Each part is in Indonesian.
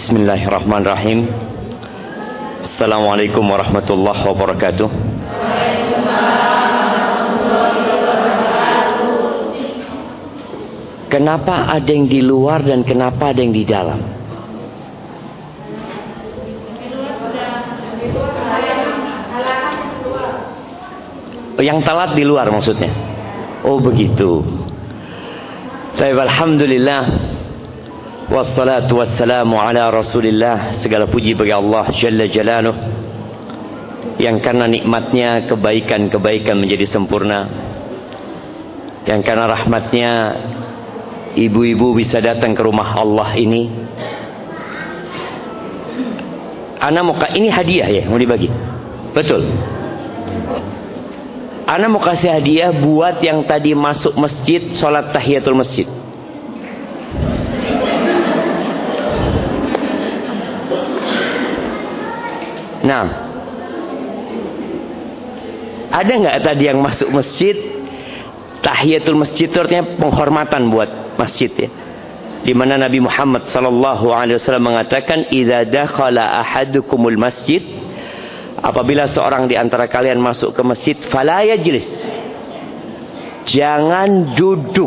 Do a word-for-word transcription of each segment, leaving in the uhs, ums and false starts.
Bismillahirrahmanirrahim. Assalamualaikum warahmatullahi wabarakatuh. Kenapa ada yang di luar dan kenapa ada yang di dalam? Yang telat di luar maksudnya. Oh begitu. Baik, alhamdulillah. Wassalatu wassalamu ala Rasulillah. Segala puji bagi Allah Jalla Jalaluh, yang karena nikmatnya kebaikan-kebaikan menjadi sempurna, yang karena rahmatnya ibu-ibu bisa datang ke rumah Allah ini. Ana mau ini hadiah ya, mau dibagi. Betul. Ana mau kasih hadiah buat yang tadi masuk masjid sholat tahiyatul masjid. Nah, ada nggak tadi yang masuk masjid tahiyatul masjid itu artinya penghormatan buat masjid ya, di mana Nabi Muhammad sallallahu alaihi wasallam mengatakan idza dakhala ahadukumul masjid, apabila seorang di antara kalian masuk ke masjid, fala yajlis, jangan duduk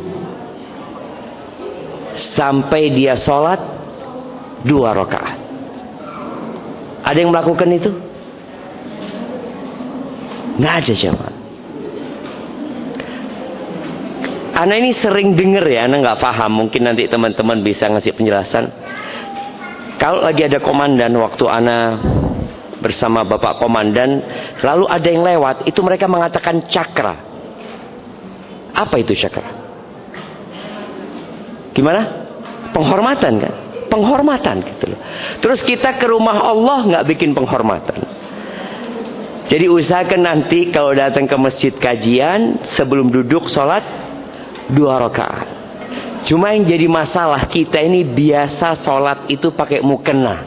sampai dia sholat dua rakaat. Ada yang melakukan itu? Nggak ada jemaah. Ana ini sering dengar ya, Ana nggak paham. Mungkin nanti teman-teman bisa ngasih penjelasan. Kalau lagi ada komandan, waktu Ana bersama Bapak Komandan, lalu ada yang lewat, itu mereka mengatakan cakra. Apa itu cakra? Gimana? Penghormatan kan? Penghormatan gitu loh. Terus kita ke rumah Allah nggak bikin penghormatan. Jadi usahakan nanti kalau datang ke masjid kajian, sebelum duduk sholat dua rakaat. Cuma yang jadi masalah, kita ini biasa sholat itu pakai mukena.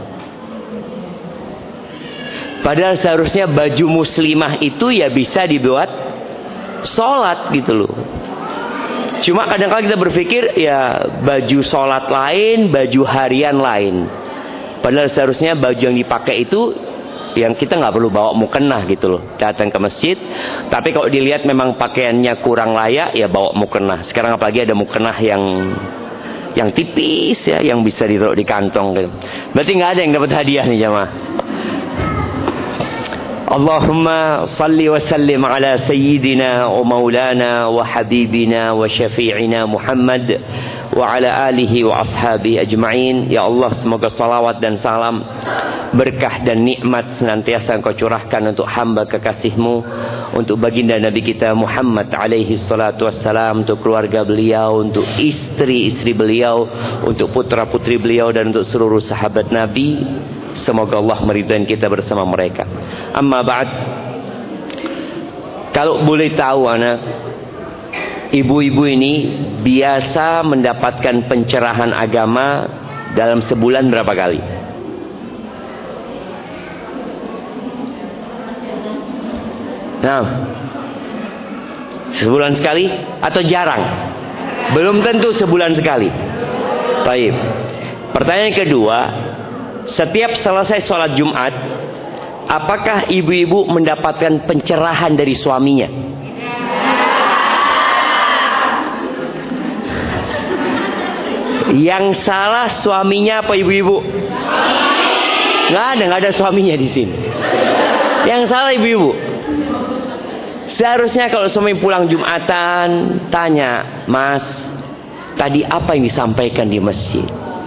Padahal seharusnya baju muslimah itu ya bisa dibuat sholat gitu loh. Cuma kadang-kadang kita berpikir ya baju sholat lain, baju harian lain. Padahal seharusnya baju yang dipakai itu yang kita nggak perlu bawa mukena gitu loh. Datang ke masjid, tapi kalau dilihat memang pakaiannya kurang layak ya bawa mukena. Sekarang apalagi ada mukena yang yang tipis ya, yang bisa ditaruh di kantong gitu. Berarti nggak ada yang dapat hadiah nih jamaah. Allahumma salli wa sallim ala sayyidina wa maulana wa habibina wa syafi'ina Muhammad wa ala alihi wa ashabi ajma'in. Ya Allah, semoga salawat dan salam, berkah dan nikmat senantiasa Engkau curahkan untuk hamba kekasih-Mu, untuk baginda Nabi kita Muhammad alaihi salatu wassalam, untuk keluarga beliau, untuk istri-istri beliau, untuk putra-putri beliau, dan untuk seluruh sahabat Nabi. Semoga Allah meridai kita bersama mereka. Amma ba'd. Kalau boleh tahu anak, ibu-ibu ini biasa mendapatkan pencerahan agama dalam sebulan berapa kali? Nah, sebulan sekali atau jarang? Belum tentu sebulan sekali. Baik. Pertanyaan kedua, setiap selesai sholat Jumat, apakah ibu-ibu mendapatkan pencerahan dari suaminya? Yang salah suaminya apa ibu-ibu? Nggak ada, nggak ada suaminya di sini. Yang salah ibu-ibu. Seharusnya kalau suami pulang Jumatan, tanya, Mas, tadi apa yang disampaikan di masjid?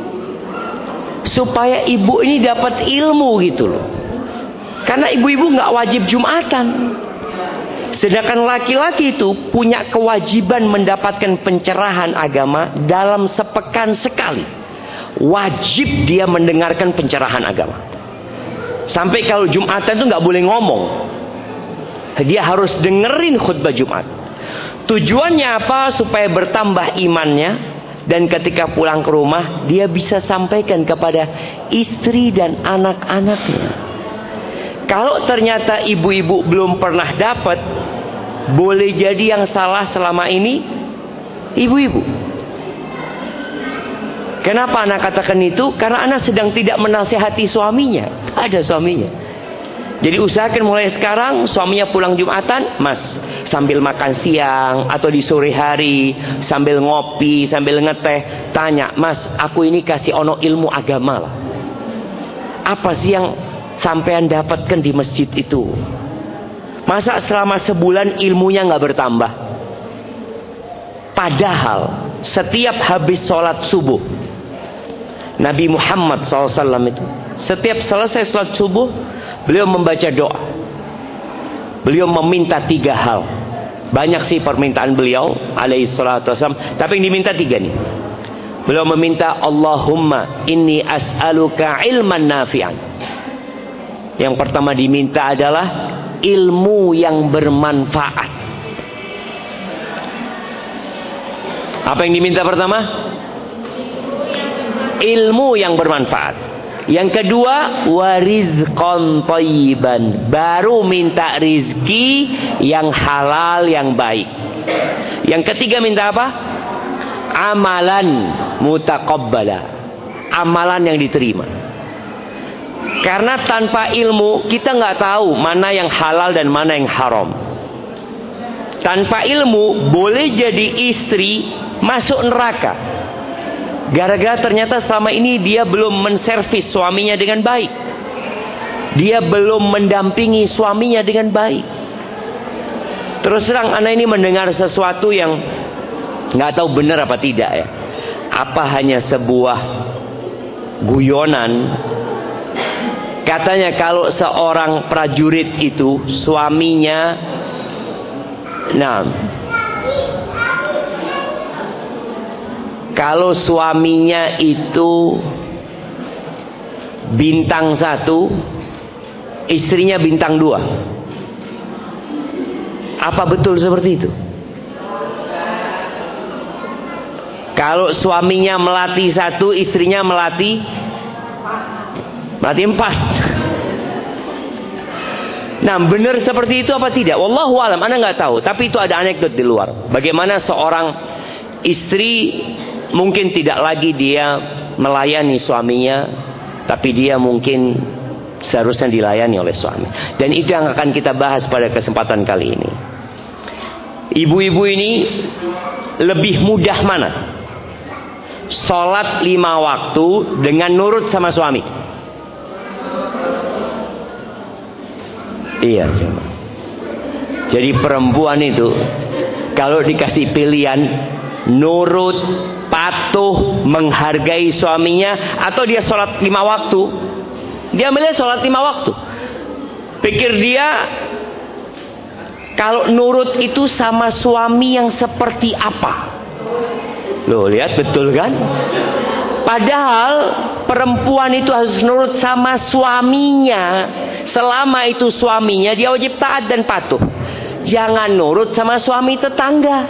Supaya ibu ini dapat ilmu gitu loh. Karena ibu-ibu nggak wajib Jumatan. Sedangkan laki-laki itu punya kewajiban mendapatkan pencerahan agama dalam sepekan sekali. Wajib dia mendengarkan pencerahan agama. Sampai kalau Jumatan itu nggak boleh ngomong. Dia harus dengerin khutbah Jumat. Tujuannya apa? Supaya bertambah imannya. Dan ketika pulang ke rumah, dia bisa sampaikan kepada istri dan anak-anaknya. Kalau ternyata ibu-ibu belum pernah dapat, boleh jadi yang salah selama ini ibu-ibu. Kenapa anak katakan itu? Karena anak sedang tidak menasihati suaminya. Ada suaminya. Jadi usahakan mulai sekarang suaminya pulang Jumatan, Mas, sambil makan siang atau di sore hari, sambil ngopi, sambil ngeteh, tanya, Mas, aku ini kasih ono ilmu agama lah. Apa sih yang sampean dapatkan di masjid itu? Masa selama sebulan ilmunya nggak bertambah? Padahal setiap habis sholat subuh, Nabi Muhammad shallallahu alaihi wasallam itu setiap selesai sholat subuh, beliau membaca doa. Beliau meminta tiga hal. Banyak sih permintaan beliau alaihi salatu wasallam, tapi yang diminta tiga nih. Beliau meminta, Allahumma inni as'aluka ilman nafi'an. Yang pertama diminta adalah ilmu yang bermanfaat. Apa yang diminta pertama? Ilmu yang bermanfaat. Yang kedua, warizqan thayyiban. Baru minta rizki yang halal, yang baik. Yang ketiga minta apa? Amalan mutaqabbala. Amalan yang diterima. Karena tanpa ilmu kita nggak tahu mana yang halal dan mana yang haram. Tanpa ilmu boleh jadi istri masuk neraka. Gara-gara ternyata selama ini dia belum menservis suaminya dengan baik. Dia belum mendampingi suaminya dengan baik. Terus terang anak ini mendengar sesuatu yang nggak tahu benar apa tidak ya. Apa hanya sebuah guyonan. Katanya kalau seorang prajurit itu suaminya, nah, kalau suaminya itu bintang satu, istrinya bintang dua. Apa betul seperti itu? Kalau suaminya melati satu, istrinya melati melati empat. Nah, benar seperti itu apa tidak? Wallahu alam, Anda nggak tahu. Tapi itu ada anekdot di luar. Bagaimana seorang istri mungkin tidak lagi dia melayani suaminya, tapi dia mungkin seharusnya dilayani oleh suami. Dan itu yang akan kita bahas pada kesempatan kali ini. Ibu-ibu ini lebih mudah mana? Sholat lima waktu dengan nurut sama suami. Iya, coba. Jadi perempuan itu kalau dikasih pilihan nurut, patuh, menghargai suaminya, atau dia sholat lima waktu, dia milih sholat lima waktu. Pikir dia kalau nurut itu sama suami yang seperti apa? Loh, lihat betul kan? Padahal perempuan itu harus nurut sama suaminya. Selama itu suaminya, dia wajib taat dan patuh. Jangan nurut sama suami tetangga.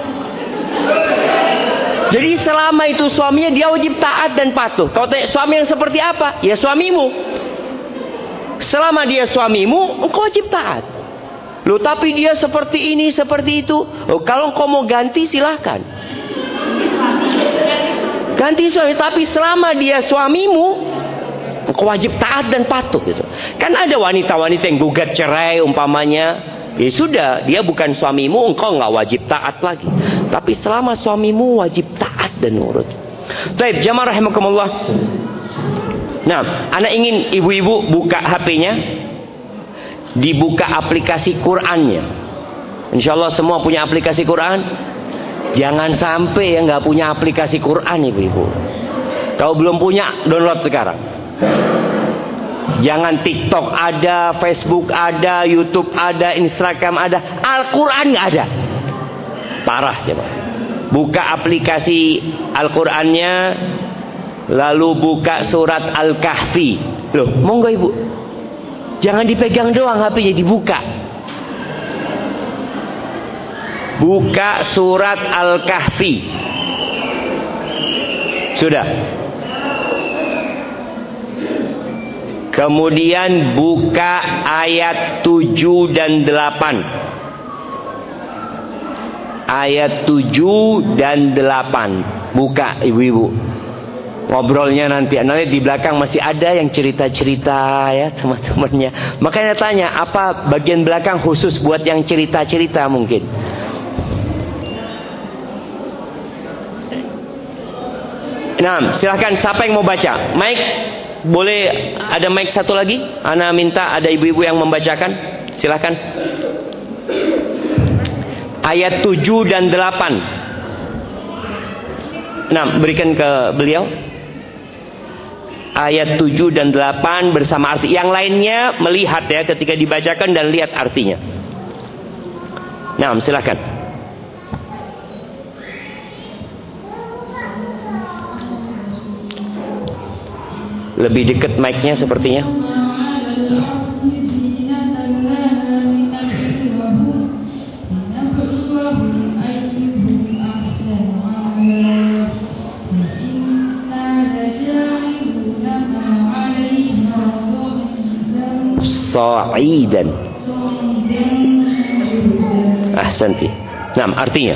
Jadi selama itu suaminya, dia wajib taat dan patuh. Kau tanya suami yang seperti apa? Ya suamimu. Selama dia suamimu, engkau wajib taat. Loh, tapi dia seperti ini, seperti itu. Oh, kalau engkau mau ganti silahkan. Ganti suami. Tapi selama dia suamimu, engkau wajib taat dan patuh gitu. Kan ada wanita-wanita yang gugat cerai umpamanya. Ya sudah, dia bukan suamimu, engkau nggak wajib taat lagi. Tapi selama suamimu, wajib taat dan nurut. Baik, jamaah rahimakumullah. Nah, anak ingin ibu-ibu buka H P-nya, dibuka aplikasi Qur'annya. Insya Allah semua punya aplikasi Qur'an. Jangan sampai ya nggak punya aplikasi Qur'an, ibu-ibu. Kalau belum punya, download sekarang. Jangan TikTok ada, Facebook ada, YouTube ada, Instagram ada, Al-Quran nggak ada. Parah coba. Buka aplikasi Al-Qurannya, lalu buka surat Al-Kahfi. Loh, monggo ibu. Jangan dipegang doang H P-nya, dibuka. Buka surat Al-Kahfi. Sudah. Kemudian buka ayat tujuh dan delapan. Ayat tujuh dan delapan. Buka ibu-ibu. Ngobrolnya nanti, nanti di belakang masih ada yang cerita-cerita ya sama temannya. Makanya tanya, apa bagian belakang khusus buat yang cerita-cerita mungkin? Nah, silahkan siapa yang mau baca? Mike, boleh ada mic satu lagi? Ana minta ada ibu-ibu yang membacakan. Silahkan. Ayat tujuh dan delapan. Nah, berikan ke beliau. Ayat tujuh dan delapan bersama arti. Yang lainnya melihat ya ketika dibacakan dan lihat artinya. Nah, silahkan. Lebih dekat mic-nya sepertinya. Sa'idan. Ahsanti. Nah, artinya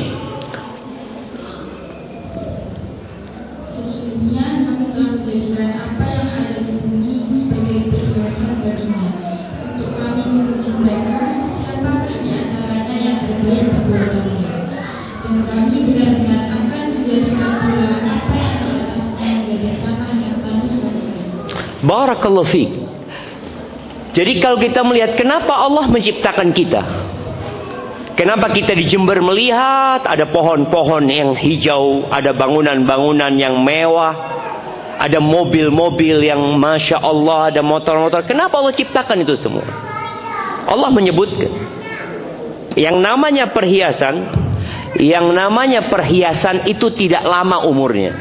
Barakallahu fiik. Jadi kalau kita melihat kenapa Allah menciptakan kita, kenapa kita di Jember melihat ada pohon-pohon yang hijau, ada bangunan-bangunan yang mewah, ada mobil-mobil yang masya Allah, ada motor-motor. Kenapa Allah ciptakan itu semua? Allah menyebutkan yang namanya perhiasan, yang namanya perhiasan itu tidak lama umurnya.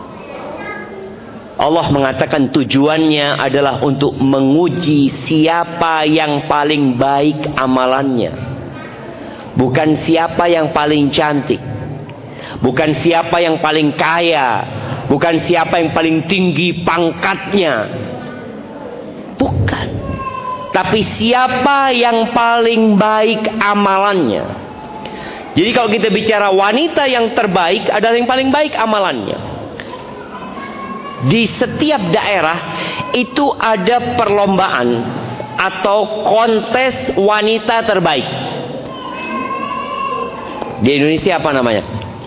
Allah mengatakan tujuannya adalah untuk menguji siapa yang paling baik amalannya. Bukan siapa yang paling cantik. Bukan siapa yang paling kaya. Bukan siapa yang paling tinggi pangkatnya. Bukan. Tapi siapa yang paling baik amalannya. Jadi kalau kita bicara wanita yang terbaik adalah yang paling baik amalannya. Di setiap daerah itu ada perlombaan atau kontes wanita terbaik. Di Indonesia apa namanya?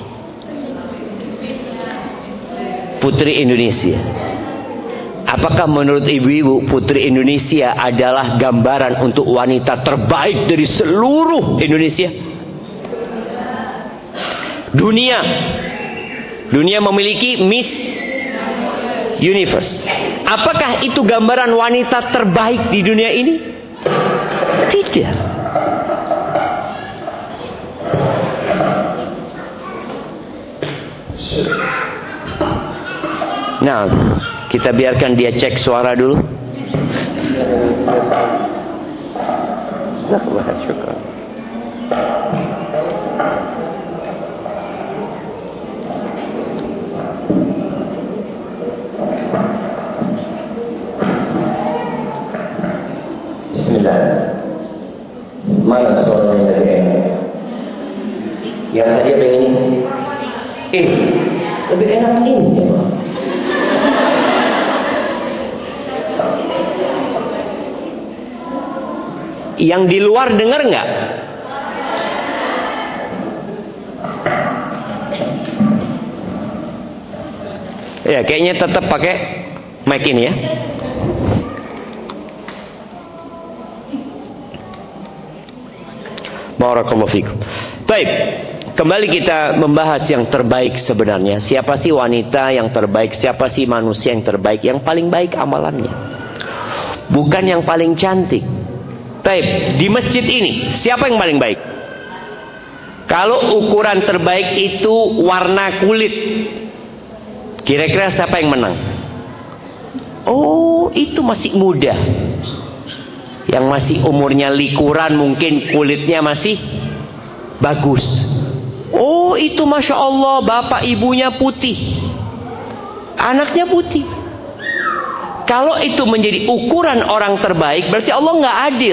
Putri Indonesia. Apakah menurut ibu-ibu Putri Indonesia adalah gambaran untuk wanita terbaik dari seluruh Indonesia? Dunia. Dunia memiliki Miss Universe. Apakah itu gambaran wanita terbaik di dunia ini? Tidak. Nah, kita biarkan dia cek suara dulu. Syukur. Bismillah. Mana suaranya dari ini? Yang tadi apa ini? Ini lebih enak ini ya, Pak. Yang di luar dengar nggak? Ya, kayaknya tetap pakai mic ini ya. Barakallahu fikum. Baik, kembali kita membahas yang terbaik sebenarnya. Siapa sih wanita yang terbaik? Siapa sih manusia yang terbaik? Yang paling baik amalannya. Bukan yang paling cantik. Baik, di masjid ini siapa yang paling baik? Kalau ukuran terbaik itu warna kulit, kira-kira siapa yang menang? Oh, itu masih muda. Yang masih umurnya likuran, mungkin kulitnya masih bagus. Oh, itu masya Allah, bapak ibunya putih, anaknya putih. Kalau itu menjadi ukuran orang terbaik, berarti Allah nggak adil.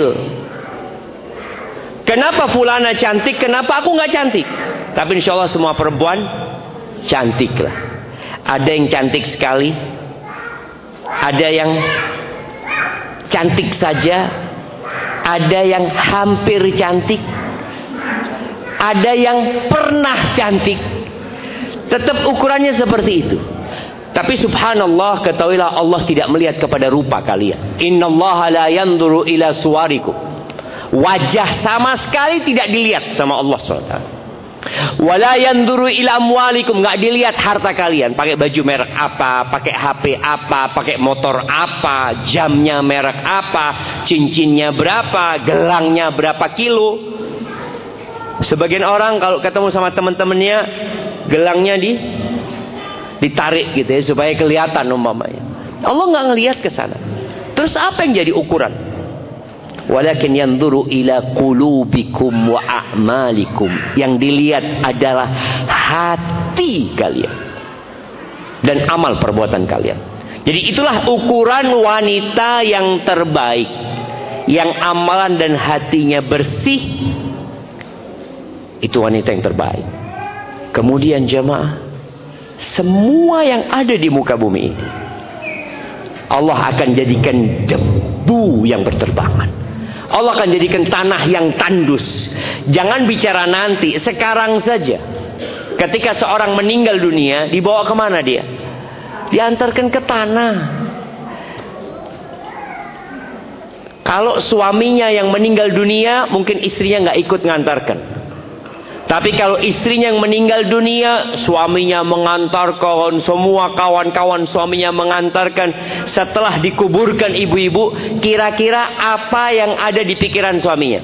Kenapa fulana cantik, kenapa aku nggak cantik? Tapi insya Allah semua perempuan cantik lah. Ada yang cantik sekali, ada yang cantik saja, ada yang hampir cantik, ada yang pernah cantik. Tetap ukurannya seperti itu. Tapi subhanallah, ketahuilah Allah tidak melihat kepada rupa kalian. Innallaha la yanzuru ila suwarikum. Wajah sama sekali tidak dilihat sama Allah subhanahu wa taala. Wala yanzuru ila amwalikum, enggak dilihat harta kalian, pakai baju merek apa, pakai H P apa, pakai motor apa, jamnya merek apa, cincinnya berapa, gelangnya berapa kilo. Sebagian orang kalau ketemu sama teman-temannya, gelangnya di ditarik gitu ya supaya kelihatan umpamanya. Allah nggak ngelihat ke sana. Terus apa yang jadi ukuran? Walakin yanzuru ila qulubikum wa a'malikum. Yang dilihat adalah hati kalian dan amal perbuatan kalian. Jadi itulah ukuran wanita yang terbaik, yang amalan dan hatinya bersih. Itu wanita yang terbaik. Kemudian jemaah, semua yang ada di muka bumi ini Allah akan jadikan debu yang berterbangan. Allah akan jadikan tanah yang tandus. Jangan bicara nanti, sekarang saja. Ketika seorang meninggal dunia, dibawa kemana dia? Diantarkan ke tanah. Kalau suaminya yang meninggal dunia, mungkin istrinya nggak ikut ngantarkan. Tapi kalau istrinya yang meninggal dunia, suaminya mengantarkan, semua kawan-kawan suaminya mengantarkan. Setelah dikuburkan ibu-ibu, kira-kira apa yang ada di pikiran suaminya?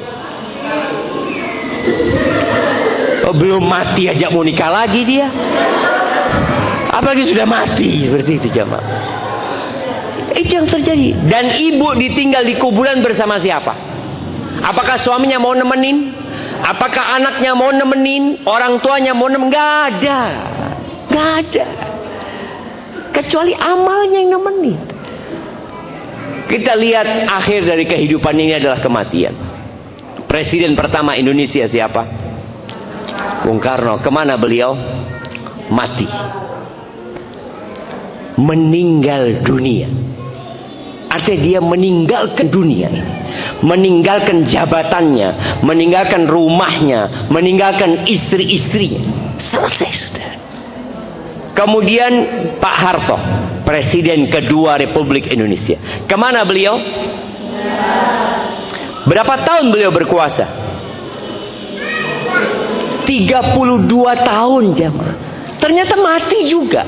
Oh, belum mati aja mau nikah lagi dia. Apalagi sudah mati, seperti itu jemaah. Itu yang terjadi. Dan ibu ditinggal di kuburan bersama siapa? Apakah suaminya mau nemenin? Apakah anaknya mau nemenin? Orang tuanya mau nemenin? Gak ada. Gak ada. Kecuali amalnya yang nemenin. Kita lihat akhir dari kehidupan ini adalah kematian. Presiden pertama Indonesia siapa? Bung Karno. Kemana beliau? Mati. Meninggal dunia. Artinya dia meninggalkan dunia ini, meninggalkan jabatannya, meninggalkan rumahnya, meninggalkan istri-istrinya. Selesai sudah. Kemudian Pak Harto, Presiden kedua Republik Indonesia. Kemana beliau? Berapa tahun beliau berkuasa? tiga puluh dua tahun jemaah. Ternyata mati juga.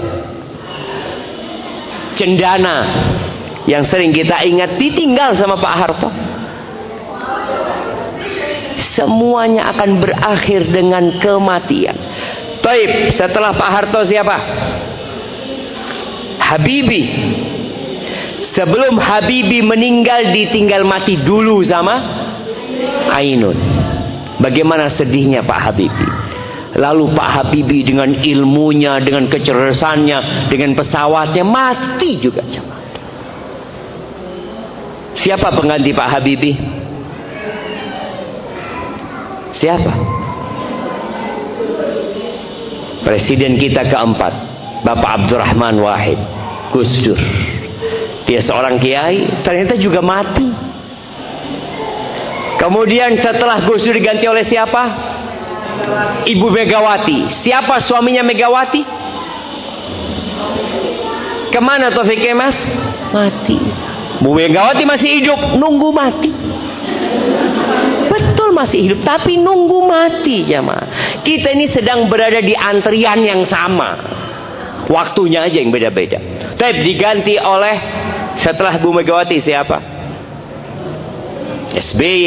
Cendana yang sering kita ingat ditinggal sama Pak Harto. Semuanya akan berakhir dengan kematian. Taib, setelah Pak Harto siapa? Habibie. Sebelum Habibie meninggal, ditinggal mati dulu sama Ainun. Bagaimana sedihnya Pak Habibie. Lalu Pak Habibie dengan ilmunya, dengan kecerdasannya, dengan pesawatnya mati juga. Siapa pengganti Pak Habibie? Siapa? Presiden kita keempat, Bapak Abdurrahman Wahid, Gus Dur. Dia seorang kiai, ternyata juga mati. Kemudian setelah Gus Dur diganti oleh siapa? Ibu Megawati. Siapa suaminya Megawati? Kemana Taufik Kemas? Mati. Bu Megawati masih hidup, nunggu mati. Betul masih hidup, tapi nunggu mati jemaah. Kita ini sedang berada di antrian yang sama. Waktunya aja yang beda-beda. Tapi diganti oleh setelah Bu Megawati siapa? S B Y.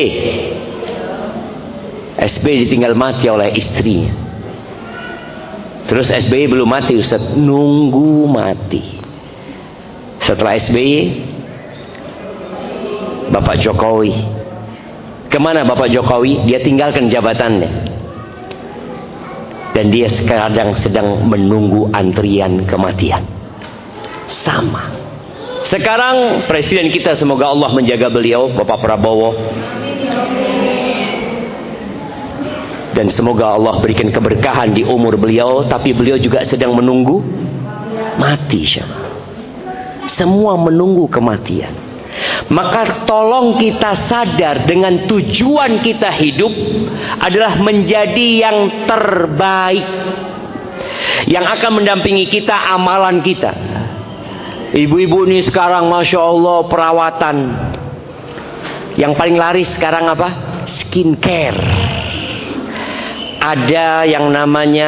S B Y ditinggal mati oleh istrinya. Terus S B Y belum mati Ustaz, nunggu mati. Setelah S B Y Bapak Jokowi. Kemana Bapak Jokowi? Dia tinggalkan jabatannya. Dan dia sekarang sedang menunggu antrian kematian. Sama. Sekarang Presiden kita, semoga Allah menjaga beliau, Bapak Prabowo. Dan semoga Allah berikan keberkahan di umur beliau. Tapi beliau juga sedang menunggu mati, syama. Semua menunggu kematian. Maka tolong kita sadar dengan tujuan kita hidup adalah menjadi yang terbaik, yang akan mendampingi kita amalan kita. Ibu-ibu ini sekarang Masya Allah perawatan. Yang paling laris sekarang apa? Skincare. Ada yang namanya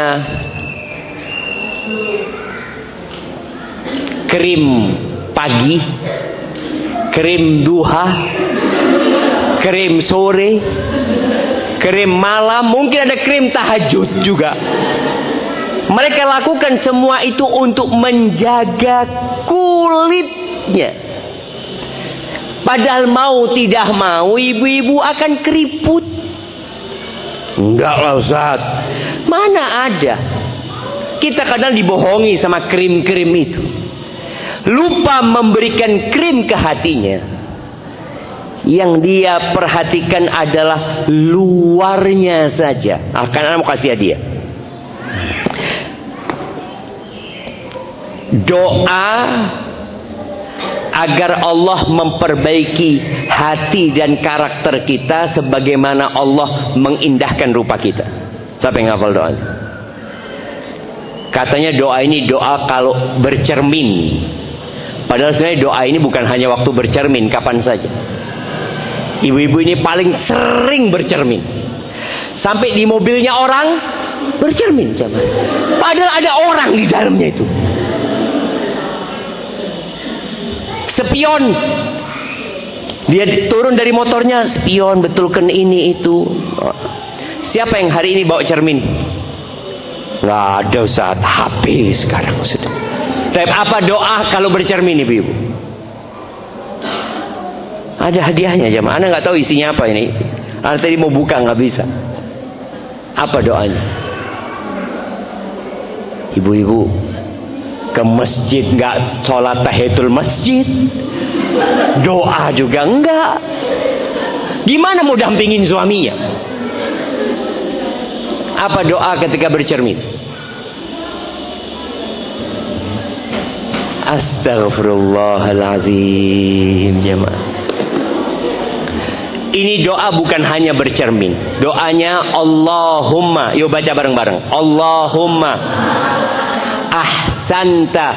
krim pagi, krim duha, krim sore, krim malam, mungkin ada krim tahajud juga. Mereka lakukan semua itu untuk menjaga kulitnya. Padahal mau tidak mau ibu-ibu akan keriput. Enggak lah Ustaz. Mana ada. Kita kadang dibohongi sama krim-krim itu. Lupa memberikan krim ke hatinya. Yang dia perhatikan adalah luarnya saja. Akan ana mau kasih hadiah. Doa agar Allah memperbaiki hati dan karakter kita sebagaimana Allah mengindahkan rupa kita. Siapa yang hafal doanya? Katanya doa ini doa kalau bercermin. Padahal sebenarnya doa ini bukan hanya waktu bercermin, kapan saja. Ibu-ibu ini paling sering bercermin. Sampai di mobilnya orang bercermin, coba. Padahal ada orang di dalamnya itu. Spion. Dia turun dari motornya, spion, betulkan ini itu. Siapa yang hari ini bawa cermin? Nggak ada Ustaz, H P sekarang sudah. Tapi apa doa kalau bercermin ibu-ibu? Ada hadiahnya jemaah. Anda nggak tahu isinya apa ini. Anda tadi mau buka nggak bisa. Apa doanya? Ibu-ibu ke masjid nggak sholat tahiyatul masjid, doa juga enggak. Gimana mau dampingin suaminya? Apa doa ketika bercermin? Astaghfirullahaladzim jemaah. Ini doa bukan hanya bercermin. Doanya Allahumma. Yuk baca bareng-bareng. Allahumma ahsanta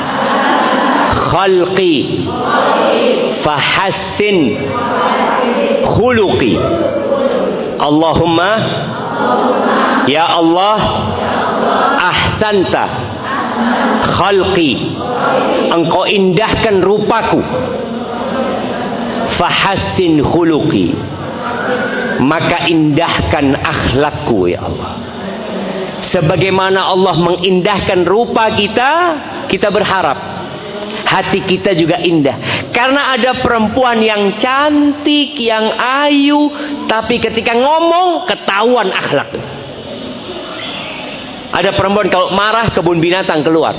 khalqi fahassin khuluqi. Allahumma, ya Allah, ahsanta khalqi, engkau indahkan rupaku, fahassin khuluqi, maka indahkan akhlakku ya Allah. Sebagaimana Allah mengindahkan rupa kita, kita berharap hati kita juga indah. Karena ada perempuan yang cantik, yang ayu, tapi ketika ngomong ketahuan akhlak. Ada perempuan kalau marah kebun binatang keluar.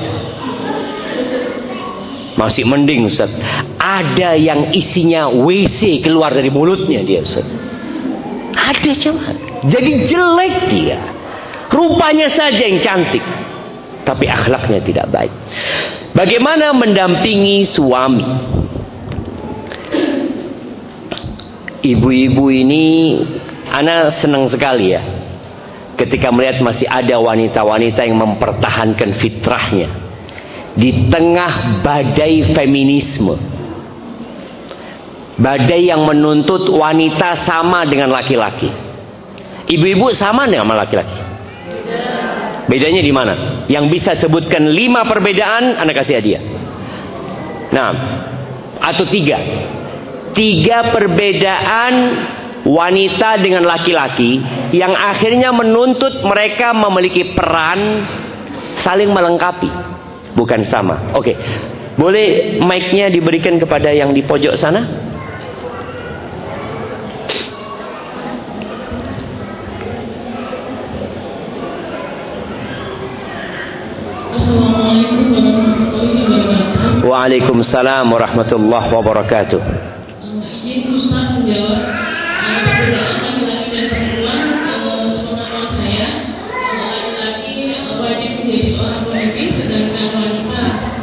Masih mending Ustaz. Ada yang isinya W C keluar dari mulutnya dia Ustaz. Ada cuman. Jadi jelek dia. Rupanya saja yang cantik, tapi akhlaknya tidak baik. Bagaimana mendampingi suami? Ibu-ibu ini, ana senang sekali ya, ketika melihat masih ada wanita-wanita yang mempertahankan fitrahnya di tengah badai feminisme, badai yang menuntut wanita sama dengan laki-laki. Ibu-ibu sama dengan laki-laki. Bedanya di mana? Yang bisa sebutkan lima perbedaan, Anda kasih hadiah. Nah, atau tiga. Tiga perbedaan wanita dengan laki-laki yang akhirnya menuntut mereka memiliki peran saling melengkapi, bukan sama. Oke, boleh mic-nya diberikan kepada yang di pojok sana? Waalaikumsalam warahmatullahi wabarakatuh. Izin Ustaz menjawab perbedaan laki-laki dan perempuan. Sepengetahuan saya, laki-laki wajib menjadi seorang pemimpin, sedangkan wanita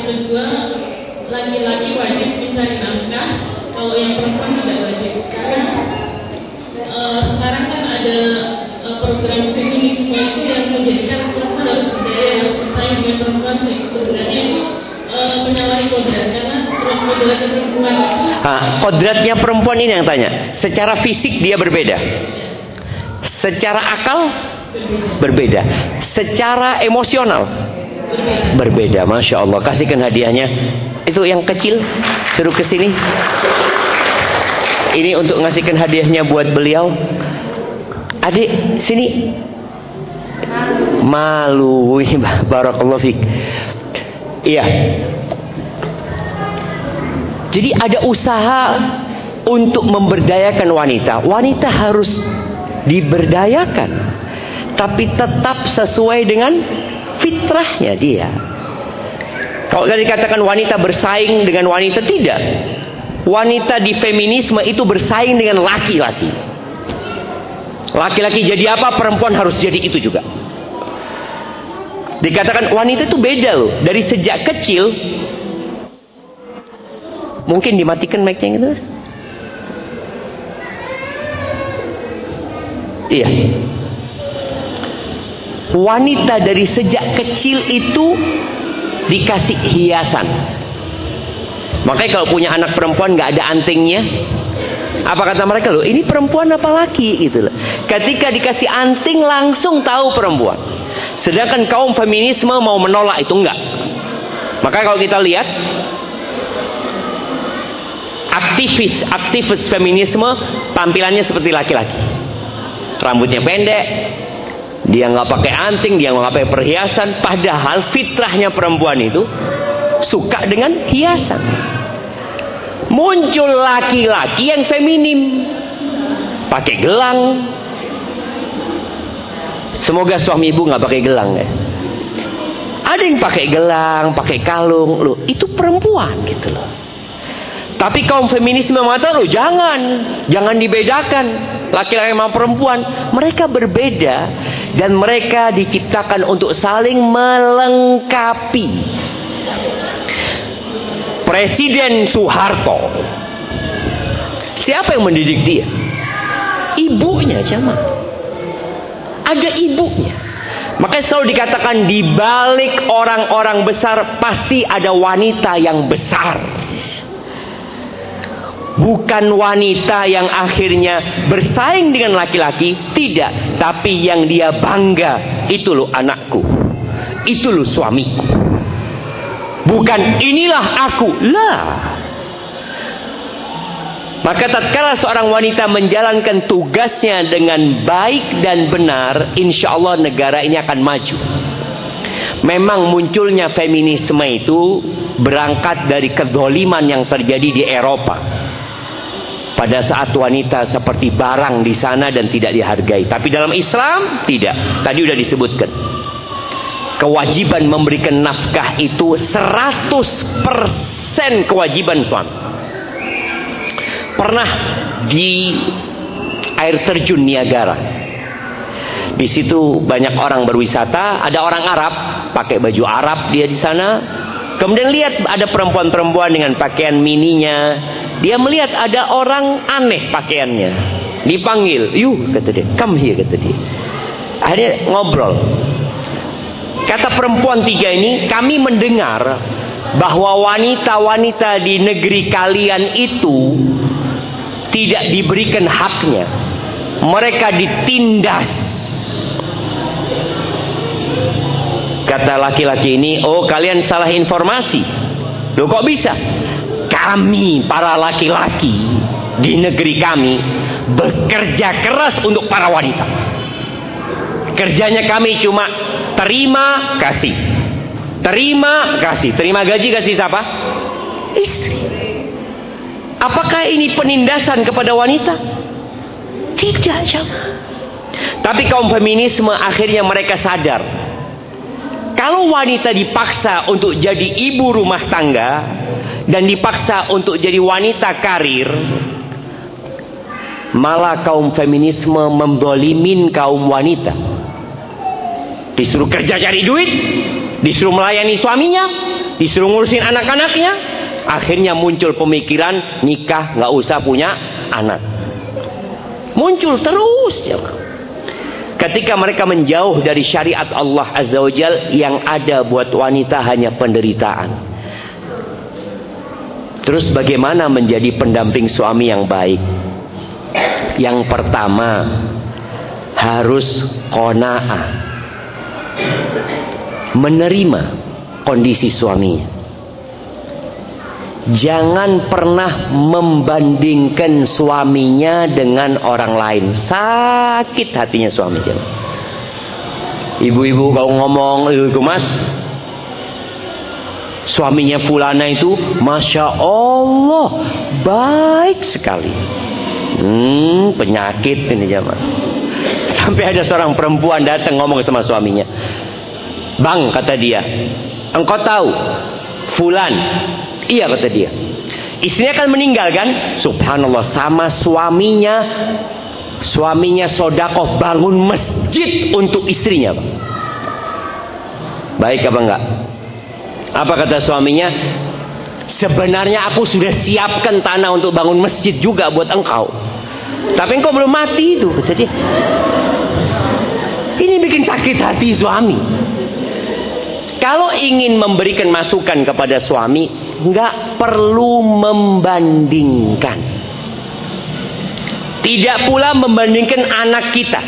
kedua, laki-laki wajib mencari nafkah, kalau yang perempuan tidak wajib. Karena uh, sekarang kan ada uh, program feminisme itu yang menjadikan perempuan harus berdaya, harus bersaing dengan perempuan. Sebenarnya itu uh, menyalahi kodrat, karena kodrat perempuan itu. Ah, kodratnya perempuan ini yang tanya. Secara fisik dia berbeda, secara akal berbeda, secara emosional berbeda. Masya Allah, kasihkan hadiahnya. Itu yang kecil, suruh ke sini. Ini untuk ngasihkan hadiahnya buat beliau. Adik, sini. Malu, barakallahu fik. Iya. Jadi ada usaha untuk memberdayakan wanita. Wanita harus diberdayakan, tapi tetap sesuai dengan fitrahnya dia. Kalau tadi dikatakan wanita bersaing dengan wanita, tidak. Wanita di feminisme itu bersaing dengan laki-laki. Laki-laki jadi apa, perempuan harus jadi itu juga. Dikatakan wanita itu beda loh. Dari sejak kecil. Mungkin dimatikan mic-nya gitu. Iya. Wanita dari sejak kecil itu dikasih hiasan. Makanya kalau punya anak perempuan nggak ada antingnya, apa kata mereka, loh ini perempuan apa laki gitu loh. Ketika dikasih anting langsung tahu perempuan. Sedangkan kaum feminisme mau menolak itu, enggak. Makanya kalau kita lihat aktivis aktivis feminisme tampilannya seperti laki-laki, rambutnya pendek, dia nggak pakai anting, dia nggak pakai perhiasan. Padahal fitrahnya perempuan itu suka dengan hiasan. Muncul laki-laki yang feminim, pakai gelang. Semoga suami ibu nggak pakai gelang ya. Ada yang pakai gelang, pakai kalung, loh itu perempuan gitu loh. Tapi kaum feminisme mengatakan, loh jangan, jangan dibedakan laki-laki sama perempuan. Mereka berbeda dan mereka diciptakan untuk saling melengkapi. Presiden Soeharto, siapa yang mendidik dia? Ibunya, siapa? Ada ibunya. Makanya selalu dikatakan di balik orang-orang besar pasti ada wanita yang besar. Bukan wanita yang akhirnya bersaing dengan laki-laki, tidak. Tapi yang dia bangga, itu loh anakku, itu loh suamiku. Bukan inilah aku, lah. Maka tatkala seorang wanita menjalankan tugasnya dengan baik dan benar, insya Allah negara ini akan maju. Memang munculnya feminisme itu berangkat dari kezaliman yang terjadi di Eropa. Pada saat wanita seperti barang di sana dan tidak dihargai. Tapi dalam Islam tidak. Tadi sudah disebutkan. Kewajiban memberikan nafkah itu seratus persen kewajiban suami. Pernah di air terjun Niagara. Di situ banyak orang berwisata. Ada orang Arab, pakai baju Arab dia di sana. Kemudian lihat ada perempuan-perempuan dengan pakaian mininya. Dia melihat ada orang aneh pakaiannya. Dipanggil, yuk kata dia, come here kata dia. Akhirnya ngobrol. Kata perempuan tiga ini, kami mendengar bahwa wanita-wanita di negeri kalian itu tidak diberikan haknya. Mereka ditindas. Kata laki-laki ini, oh kalian salah informasi. Loh kok bisa? Kami para laki-laki di negeri kami bekerja keras untuk para wanita. Kerjanya kami cuma terima kasih, terima kasih, terima gaji kasih siapa? Istri. Apakah ini penindasan kepada wanita? Tidak, jangan. Tapi kaum feminisme akhirnya mereka sadar, kalau wanita dipaksa untuk jadi ibu rumah tangga dan dipaksa untuk jadi wanita karir, malah kaum feminisme mendolimin kaum wanita. Disuruh kerja cari duit, disuruh melayani suaminya, disuruh ngurusin anak-anaknya, akhirnya muncul pemikiran nikah nggak usah punya anak. Muncul terus ya. Ketika mereka menjauh dari syariat Allah Azza wa Jal, yang ada buat wanita hanya penderitaan. Terus bagaimana menjadi pendamping suami yang baik? Yang pertama, harus qanaah, menerima kondisi suaminya. Jangan pernah membandingkan suaminya dengan orang lain. Sakit hatinya suami. Ibu-ibu kalau ngomong, itu mas, suaminya fulana itu Masya Allah baik sekali. Hmm, penyakit ini zaman. Sampai ada seorang perempuan datang ngomong sama suaminya, bang, kata dia, engkau tahu fulan? Iya, kata dia, istrinya kan meninggal kan? Subhanallah, sama suaminya Suaminya sodakoh bangun masjid untuk istrinya, Bang. Baik apa enggak? Apa kata suaminya? Sebenarnya aku sudah siapkan tanah untuk bangun masjid juga buat engkau, tapi engkau belum mati itu, kata dia. Ini bikin sakit hati suami. Kalau ingin memberikan masukan kepada suami, nggak perlu membandingkan. Tidak pula membandingkan anak kita.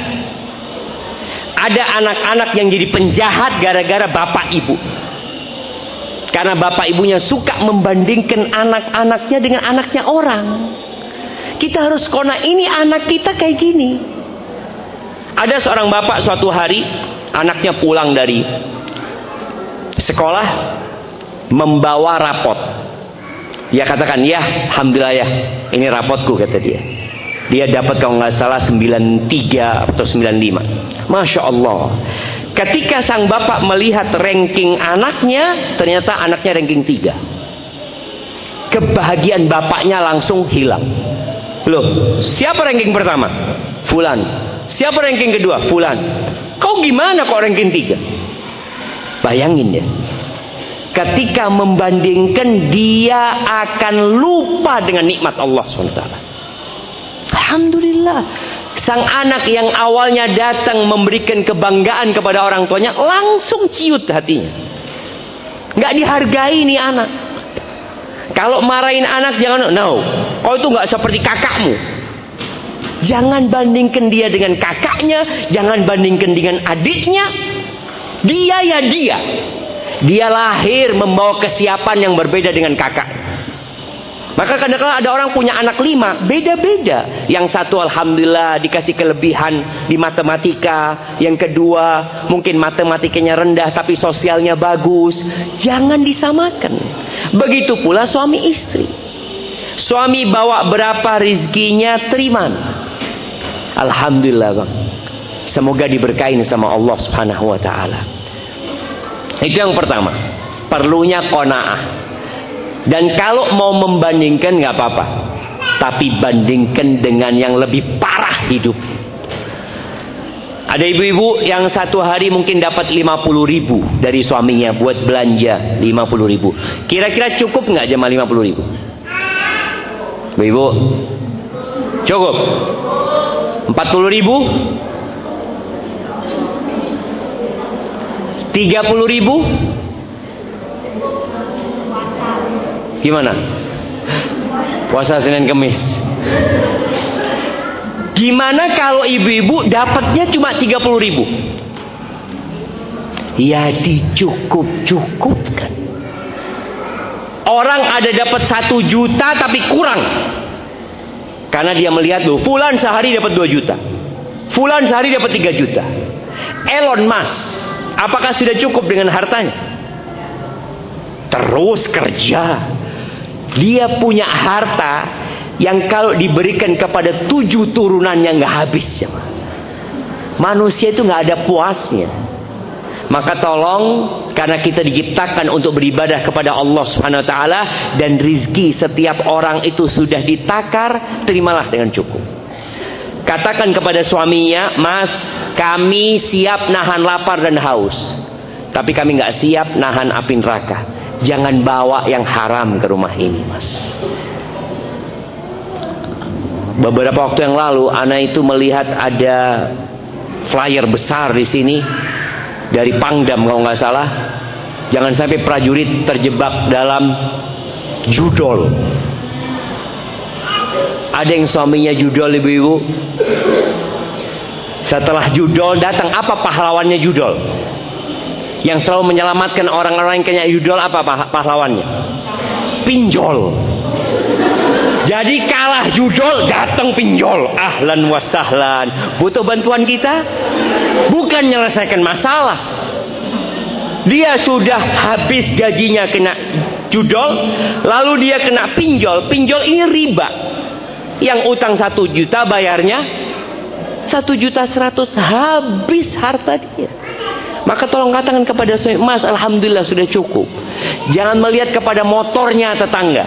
Ada anak-anak yang jadi penjahat gara-gara bapak ibu. Karena bapak ibunya suka membandingkan anak-anaknya dengan anaknya orang. Kita harus kona, ini anak kita kayak gini. Ada seorang bapak suatu hari, anaknya pulang dari sekolah membawa rapot. Dia katakan, ya alhamdulillah ya, ini rapotku, kata dia. Dia dapat kalau nggak salah sembilan tiga atau sembilan lima. Masya Allah. Ketika sang bapak melihat ranking anaknya, ternyata anaknya ranking tiga. Kebahagiaan bapaknya langsung hilang. Loh, siapa ranking pertama? Fulan. Siapa ranking kedua? Fulan. Kau gimana kok ranking tiga? Bayangin ya. Ketika membandingkan, dia akan lupa dengan nikmat Allah subhanahu wa taala. Alhamdulillah, sang anak yang awalnya datang memberikan kebanggaan kepada orang tuanya, langsung ciut hatinya. Nggak dihargai nih anak. Kalau marahin anak jangan, no, kau itu nggak seperti kakakmu. Jangan bandingkan dia dengan kakaknya, jangan bandingkan dengan adiknya. Dia ya dia. Dia lahir membawa kesiapan yang berbeda dengan kakak. Maka kadang-kadang ada orang punya anak lima, beda-beda. Yang satu alhamdulillah dikasih kelebihan di matematika, yang kedua mungkin matematikanya rendah tapi sosialnya bagus. Jangan disamakan. Begitu pula suami istri. Suami bawa berapa rizkinya, terima. Alhamdulillah, Bang. Semoga diberkahin sama Allah Subhanahu wa taala. Itu yang pertama. Perlunya qanaah. Dan kalau mau membandingkan nggak apa-apa, tapi bandingkan dengan yang lebih parah hidup. Ada ibu-ibu yang satu hari mungkin dapat lima puluh ribu dari suaminya buat belanja lima puluh ribu. Kira-kira cukup nggak jam lima puluh ribu? Ibu, cukup? empat puluh ribu? tiga puluh ribu? Gimana? Puasa Senin Kemis. Gimana kalau ibu-ibu dapatnya cuma tiga puluh ribu? Ya dicukup-cukupkan. Orang ada dapat satu juta tapi kurang. Karena dia melihat, loh, fulan sehari dapat dua juta. Fulan sehari dapat tiga juta. Elon Musk, apakah sudah cukup dengan hartanya? Terus kerja. Dia punya harta yang kalau diberikan kepada tujuh turunannya nggak habis ya. Manusia itu nggak ada puasnya. Maka tolong, karena kita diciptakan untuk beribadah kepada Allah Subhanahu wa taala, dan rizki setiap orang itu sudah ditakar, terimalah dengan cukup. Katakan kepada suaminya, Mas, kami siap nahan lapar dan haus, tapi kami nggak siap nahan api neraka. Jangan bawa yang haram ke rumah ini, Mas. Beberapa waktu yang lalu, ana itu melihat ada flyer besar di sini dari Pangdam kalau nggak salah. Jangan sampai prajurit terjebak dalam judol. Ada yang suaminya judol, ibu-ibu. Setelah judol datang, apa pahlawannya judol? Yang selalu menyelamatkan orang-orang yang kena judol, apa pahlawannya? Pinjol. Jadi kalah judol, datang pinjol. Ahlan wa sahlan. Butuh bantuan kita? Bukan menyelesaikan masalah. Dia sudah habis gajinya kena judol, lalu dia kena pinjol. Pinjol ini riba. Yang utang satu juta bayarnya satu juta seratus, habis harta dia. Maka tolong katakan kepada suami, Mas, alhamdulillah sudah cukup. Jangan melihat kepada motornya tetangga.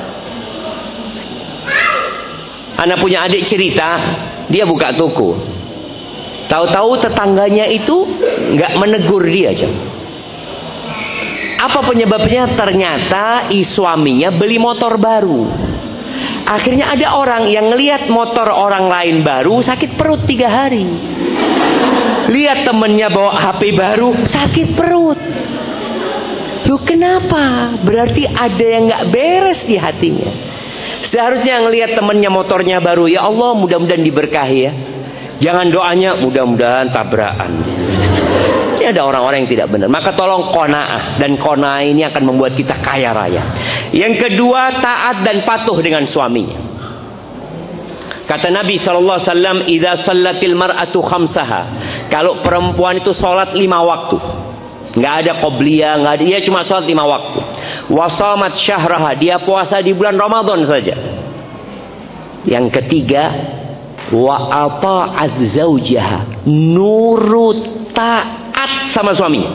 Anak punya adik cerita, dia buka toko. Tahu-tahu tetangganya itu nggak menegur dia aja. Apa penyebabnya? Ternyata suaminya beli motor baru. Akhirnya ada orang yang ngelihat motor orang lain baru, sakit perut tiga hari. Lihat temennya bawa H P baru, sakit perut. Loh, kenapa? Berarti ada yang nggak beres di hatinya. Seharusnya ngelihat temennya motornya baru, ya Allah mudah-mudahan diberkahi ya. Jangan doanya mudah-mudahan tabrakan. Ini ada orang-orang yang tidak benar. Maka tolong qanaah, dan qanaah ini akan membuat kita kaya raya. Yang kedua, taat dan patuh dengan suaminya. Kata Nabi sallallahu alaihi wasallam, "Idza shallatil mar'atu khamsaha." Kalau perempuan itu salat lima waktu. Enggak ada qobliyah, enggak ada, dia cuma salat lima waktu. Wa shamat syahraha, dia puasa di bulan Ramadan saja. Yang ketiga, wa ata'at zaujaha, nurut taat sama suaminya.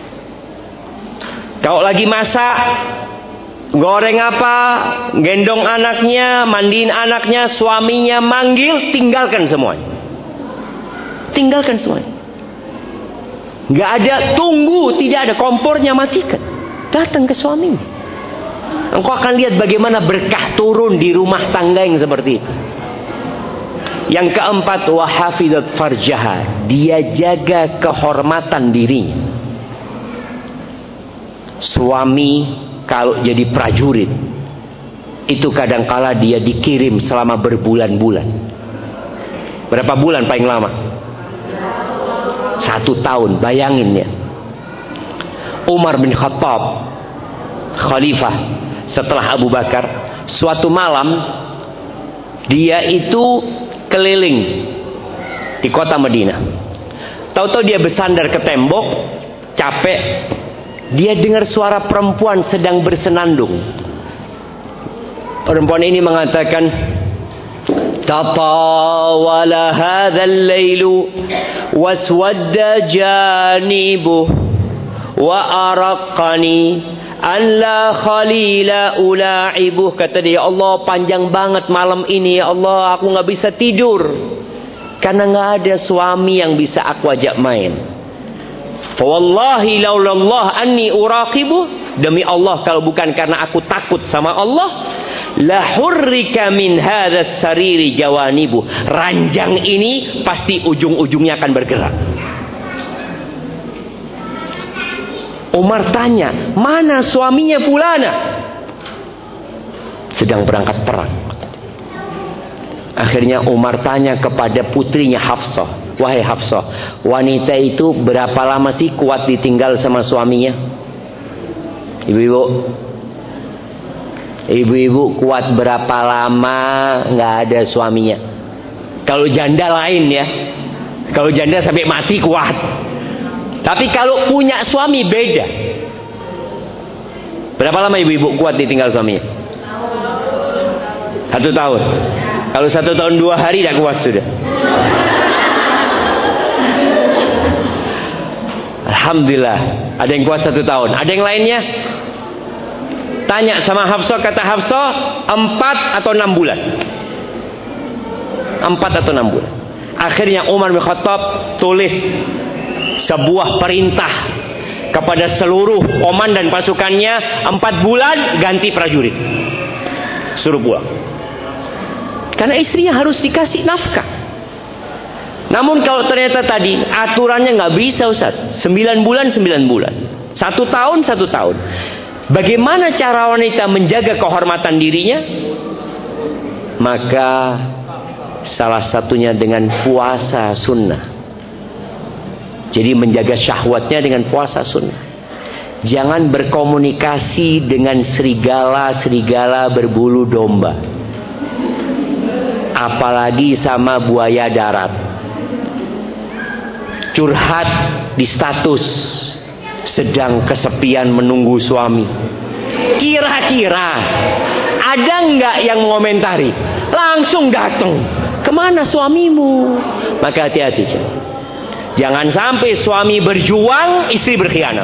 Kalau lagi masak, goreng apa, gendong anaknya, mandiin anaknya, suaminya manggil, tinggalkan semuanya. Tinggalkan semuanya. Nggak ada tunggu, tidak ada, kompornya matikan. Datang ke suaminya. Engkau akan lihat bagaimana berkah turun di rumah tangga yang seperti itu. Yang keempat, wa hafizat farjaha, dia jaga kehormatan dirinya. Suami kalau jadi prajurit, itu kadangkala dia dikirim selama berbulan-bulan. Berapa bulan paling lama? Satu tahun, bayangin ya. Umar bin Khattab, khalifah setelah Abu Bakar, suatu malam dia itu keliling di kota Madinah. Tahu-tahu dia bersandar ke tembok, capek. Dia dengar suara perempuan sedang bersenandung. Perempuan ini mengatakan, "Tatawala hadzal lailu waswadda janibuh wa araqani an la khalila ula'ibuh." Kata dia, "Ya Allah, panjang banget malam ini, ya Allah, aku nggak bisa tidur karena nggak ada suami yang bisa aku ajak main. Fa wallahi laulallah anni uraqibuh, demi Allah kalau bukan karena aku takut sama Allah, la hurrika min hadzas sariri jawanibu, ranjang ini pasti ujung-ujungnya akan bergerak." Umar tanya, "Mana suaminya fulana?" "Sedang berangkat perang." Akhirnya Umar tanya kepada putrinya Hafsah, "Wahai Hafsah, wanita itu berapa lama sih kuat ditinggal sama suaminya?" Ibu-ibu, ibu-ibu kuat berapa lama nggak ada suaminya? Kalau janda lain ya, kalau janda sampai mati kuat. Tapi kalau punya suami beda. Berapa lama ibu-ibu kuat ditinggal suaminya? Satu tahun. Kalau satu tahun dua hari tidak kuat sudah. Alhamdulillah, ada yang kuat satu tahun. Ada yang lainnya? Tanya sama Hafsah, kata Hafsah, empat atau enam bulan. Empat atau enam bulan. Akhirnya Umar bin Khattab tulis sebuah perintah kepada seluruh komandan pasukannya, empat bulan ganti prajurit, suruh pulang. Karena istrinya harus dikasih nafkah. Namun kalau ternyata tadi aturannya nggak bisa, Ustaz, sembilan bulan sembilan bulan, satu tahun satu tahun. Bagaimana cara wanita menjaga kehormatan dirinya? Maka salah satunya dengan puasa sunnah. Jadi menjaga syahwatnya dengan puasa sunnah. Jangan berkomunikasi dengan serigala-serigala berbulu domba. Apalagi sama buaya darat. Curhat di status, sedang kesepian menunggu suami. Kira-kira ada nggak yang mengomentari? Langsung datang. Kemana suamimu? Maka hati-hati. Jangan sampai suami berjuang, istri berkhianat.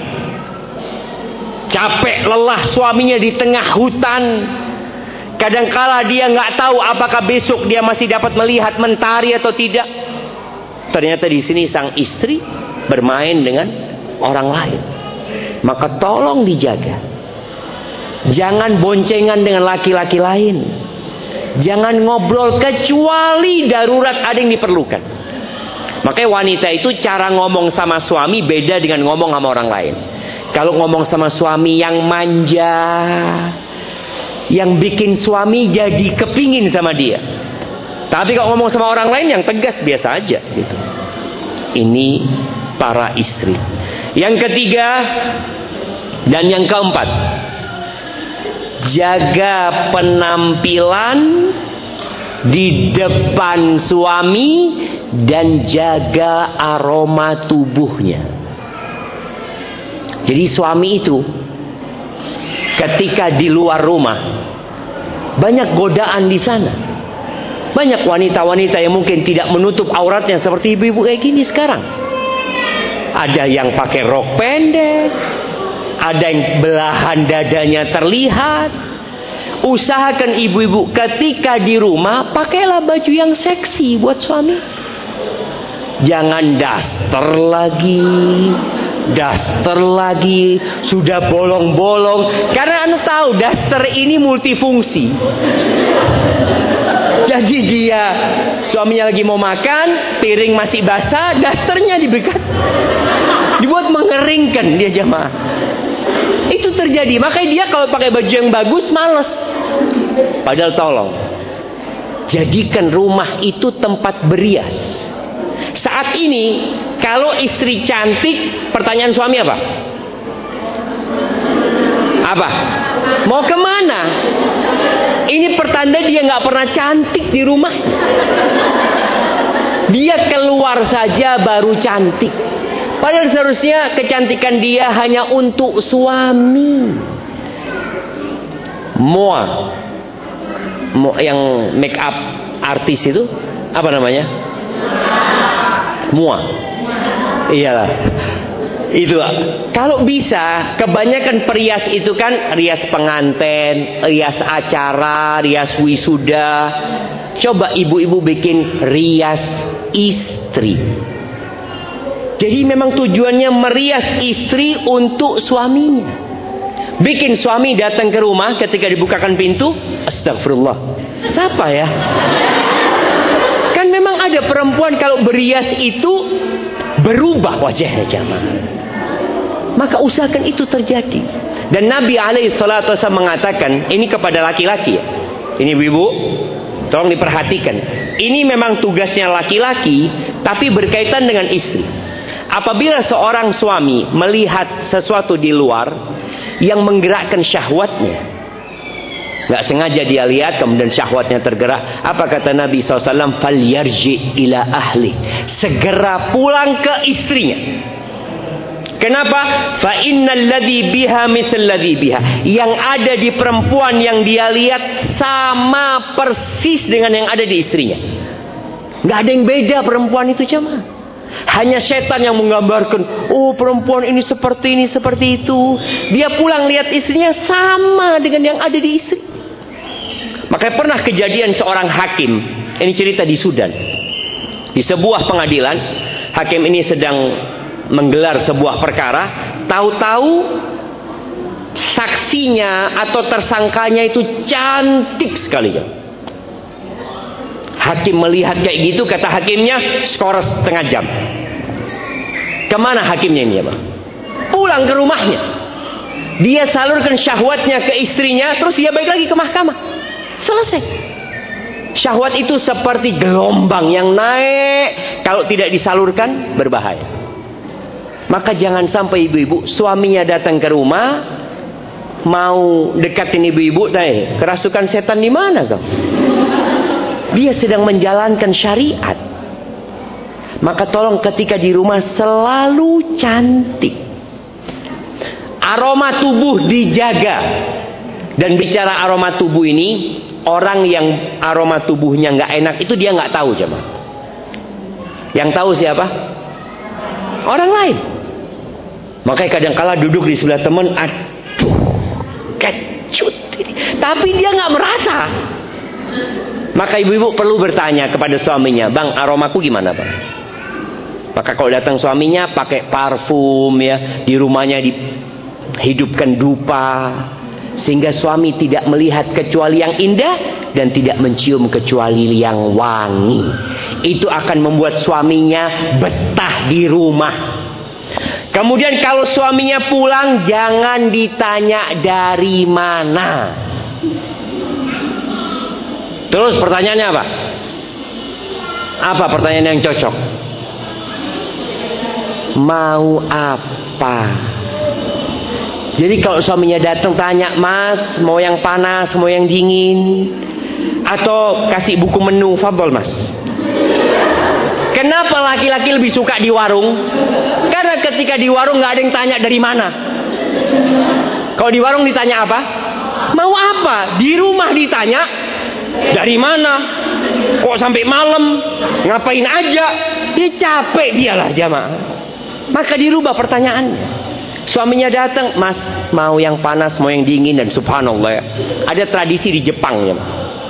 Capek lelah suaminya di tengah hutan. Kadangkala dia nggak tahu apakah besok dia masih dapat melihat mentari atau tidak. Ternyata di sini sang istri bermain dengan orang lain. Maka tolong dijaga. Jangan boncengan dengan laki-laki lain. Jangan ngobrol kecuali darurat ada yang diperlukan. Makanya wanita itu cara ngomong sama suami beda dengan ngomong sama orang lain. Kalau ngomong sama suami yang manja, yang bikin suami jadi kepingin sama dia. Tapi kalau ngomong sama orang lain yang tegas, biasa aja gitu. Ini para istri. Yang ketiga dan yang keempat, jaga penampilan di depan suami dan jaga aroma tubuhnya. Jadi suami itu ketika di luar rumah banyak godaan di sana. Banyak wanita-wanita yang mungkin tidak menutup auratnya seperti ibu-ibu kayak gini sekarang. Ada yang pakai rok pendek, ada yang belahan dadanya terlihat. Usahakan ibu-ibu ketika di rumah pakailah baju yang seksi buat suami. Jangan daster lagi, daster lagi, sudah bolong-bolong. Karena anda tahu daster ini multifungsi. Jadi dia suaminya lagi mau makan, piring masih basah, dasternya dibekat, dibuat mengeringkan dia jamaah. Itu terjadi. Makanya dia kalau pakai baju yang bagus males. Padahal tolong, jadikan rumah itu tempat berias. Saat ini kalau istri cantik, pertanyaan suami apa? Apa? Mau kemana? Ini pertanda dia nggak pernah cantik di rumah. Dia keluar saja baru cantik. Padahal seharusnya kecantikan dia hanya untuk suami. Moa, Mo, yang make up artis itu apa namanya? Moa. Iyalah. Itu kalau bisa, kebanyakan perias itu kan rias pengantin, rias acara, rias wisuda. Coba ibu-ibu bikin rias istri. Jadi memang tujuannya merias istri untuk suaminya. Bikin suami datang ke rumah ketika dibukakan pintu, astagfirullah, siapa ya? Kan memang ada perempuan kalau berias itu berubah wajahnya jamaah. Maka usahakan itu terjadi. Dan Nabi alaihi salatu wasallam mengatakan, ini kepada laki-laki ya. Ini ibu-ibu, tolong diperhatikan. Ini memang tugasnya laki-laki, tapi berkaitan dengan istri. Apabila seorang suami melihat sesuatu di luar yang menggerakkan syahwatnya, nggak sengaja dia lihat kemudian syahwatnya tergerak, apa kata Nabi shallallahu alaihi wasallam? Falyarji ila ahli, segera pulang ke istrinya. Kenapa? Fa innal ladzi biha mithal ladzi biha, yang ada di perempuan yang dia lihat sama persis dengan yang ada di istrinya. Nggak ada yang beda perempuan itu jemaah. Hanya setan yang menggambarkan, oh perempuan ini seperti ini, seperti itu. Dia pulang lihat istrinya sama dengan yang ada di istri. Makanya pernah kejadian seorang hakim. Ini cerita di Sudan. Di sebuah pengadilan, hakim ini sedang menggelar sebuah perkara, tahu-tahu saksinya atau tersangkanya itu cantik sekali. Hakim melihat kayak gitu, kata hakimnya, skor setengah jam. Kemana hakimnya ini ya Pak? Pulang ke rumahnya. Dia salurkan syahwatnya ke istrinya, terus dia balik lagi ke mahkamah. Selesai. Syahwat itu seperti gelombang yang naik, kalau tidak disalurkan berbahaya. Maka jangan sampai ibu-ibu suaminya datang ke rumah, mau dekatin ibu-ibu, eh, kerasukan setan di mana kau? Dia sedang menjalankan syariat. Maka tolong ketika di rumah selalu cantik. Aroma tubuh dijaga. Dan bicara aroma tubuh ini, orang yang aroma tubuhnya nggak enak itu dia nggak tahu jemaah. Yang tahu siapa? Orang lain. Makanya kadang-kala duduk di sebelah teman, aduh, kecut ini. Tapi dia nggak merasa. Maka ibu-ibu perlu bertanya kepada suaminya, bang, aromaku gimana bang? Maka kalau datang suaminya pakai parfum ya, di rumahnya dihidupkan dupa, sehingga suami tidak melihat kecuali yang indah dan tidak mencium kecuali yang wangi. Itu akan membuat suaminya betah di rumah. Kemudian kalau suaminya pulang, jangan ditanya dari mana. Terus pertanyaannya apa? Apa pertanyaan yang cocok? Mau apa? Jadi kalau suaminya datang tanya, mas, mau yang panas, mau yang dingin, atau kasih buku menu, fadol mas. Kenapa laki-laki lebih suka di warung? Karena ketika di warung nggak ada yang tanya dari mana. Kalau di warung ditanya apa? Mau apa? Di rumah ditanya dari mana? Kok sampai malam? Ngapain aja? Dia capek dialah jamaah. Maka dirubah pertanyaannya. Suaminya datang, mas, mau yang panas, mau yang dingin, dan subhanallah ya. Ada tradisi di Jepang ya.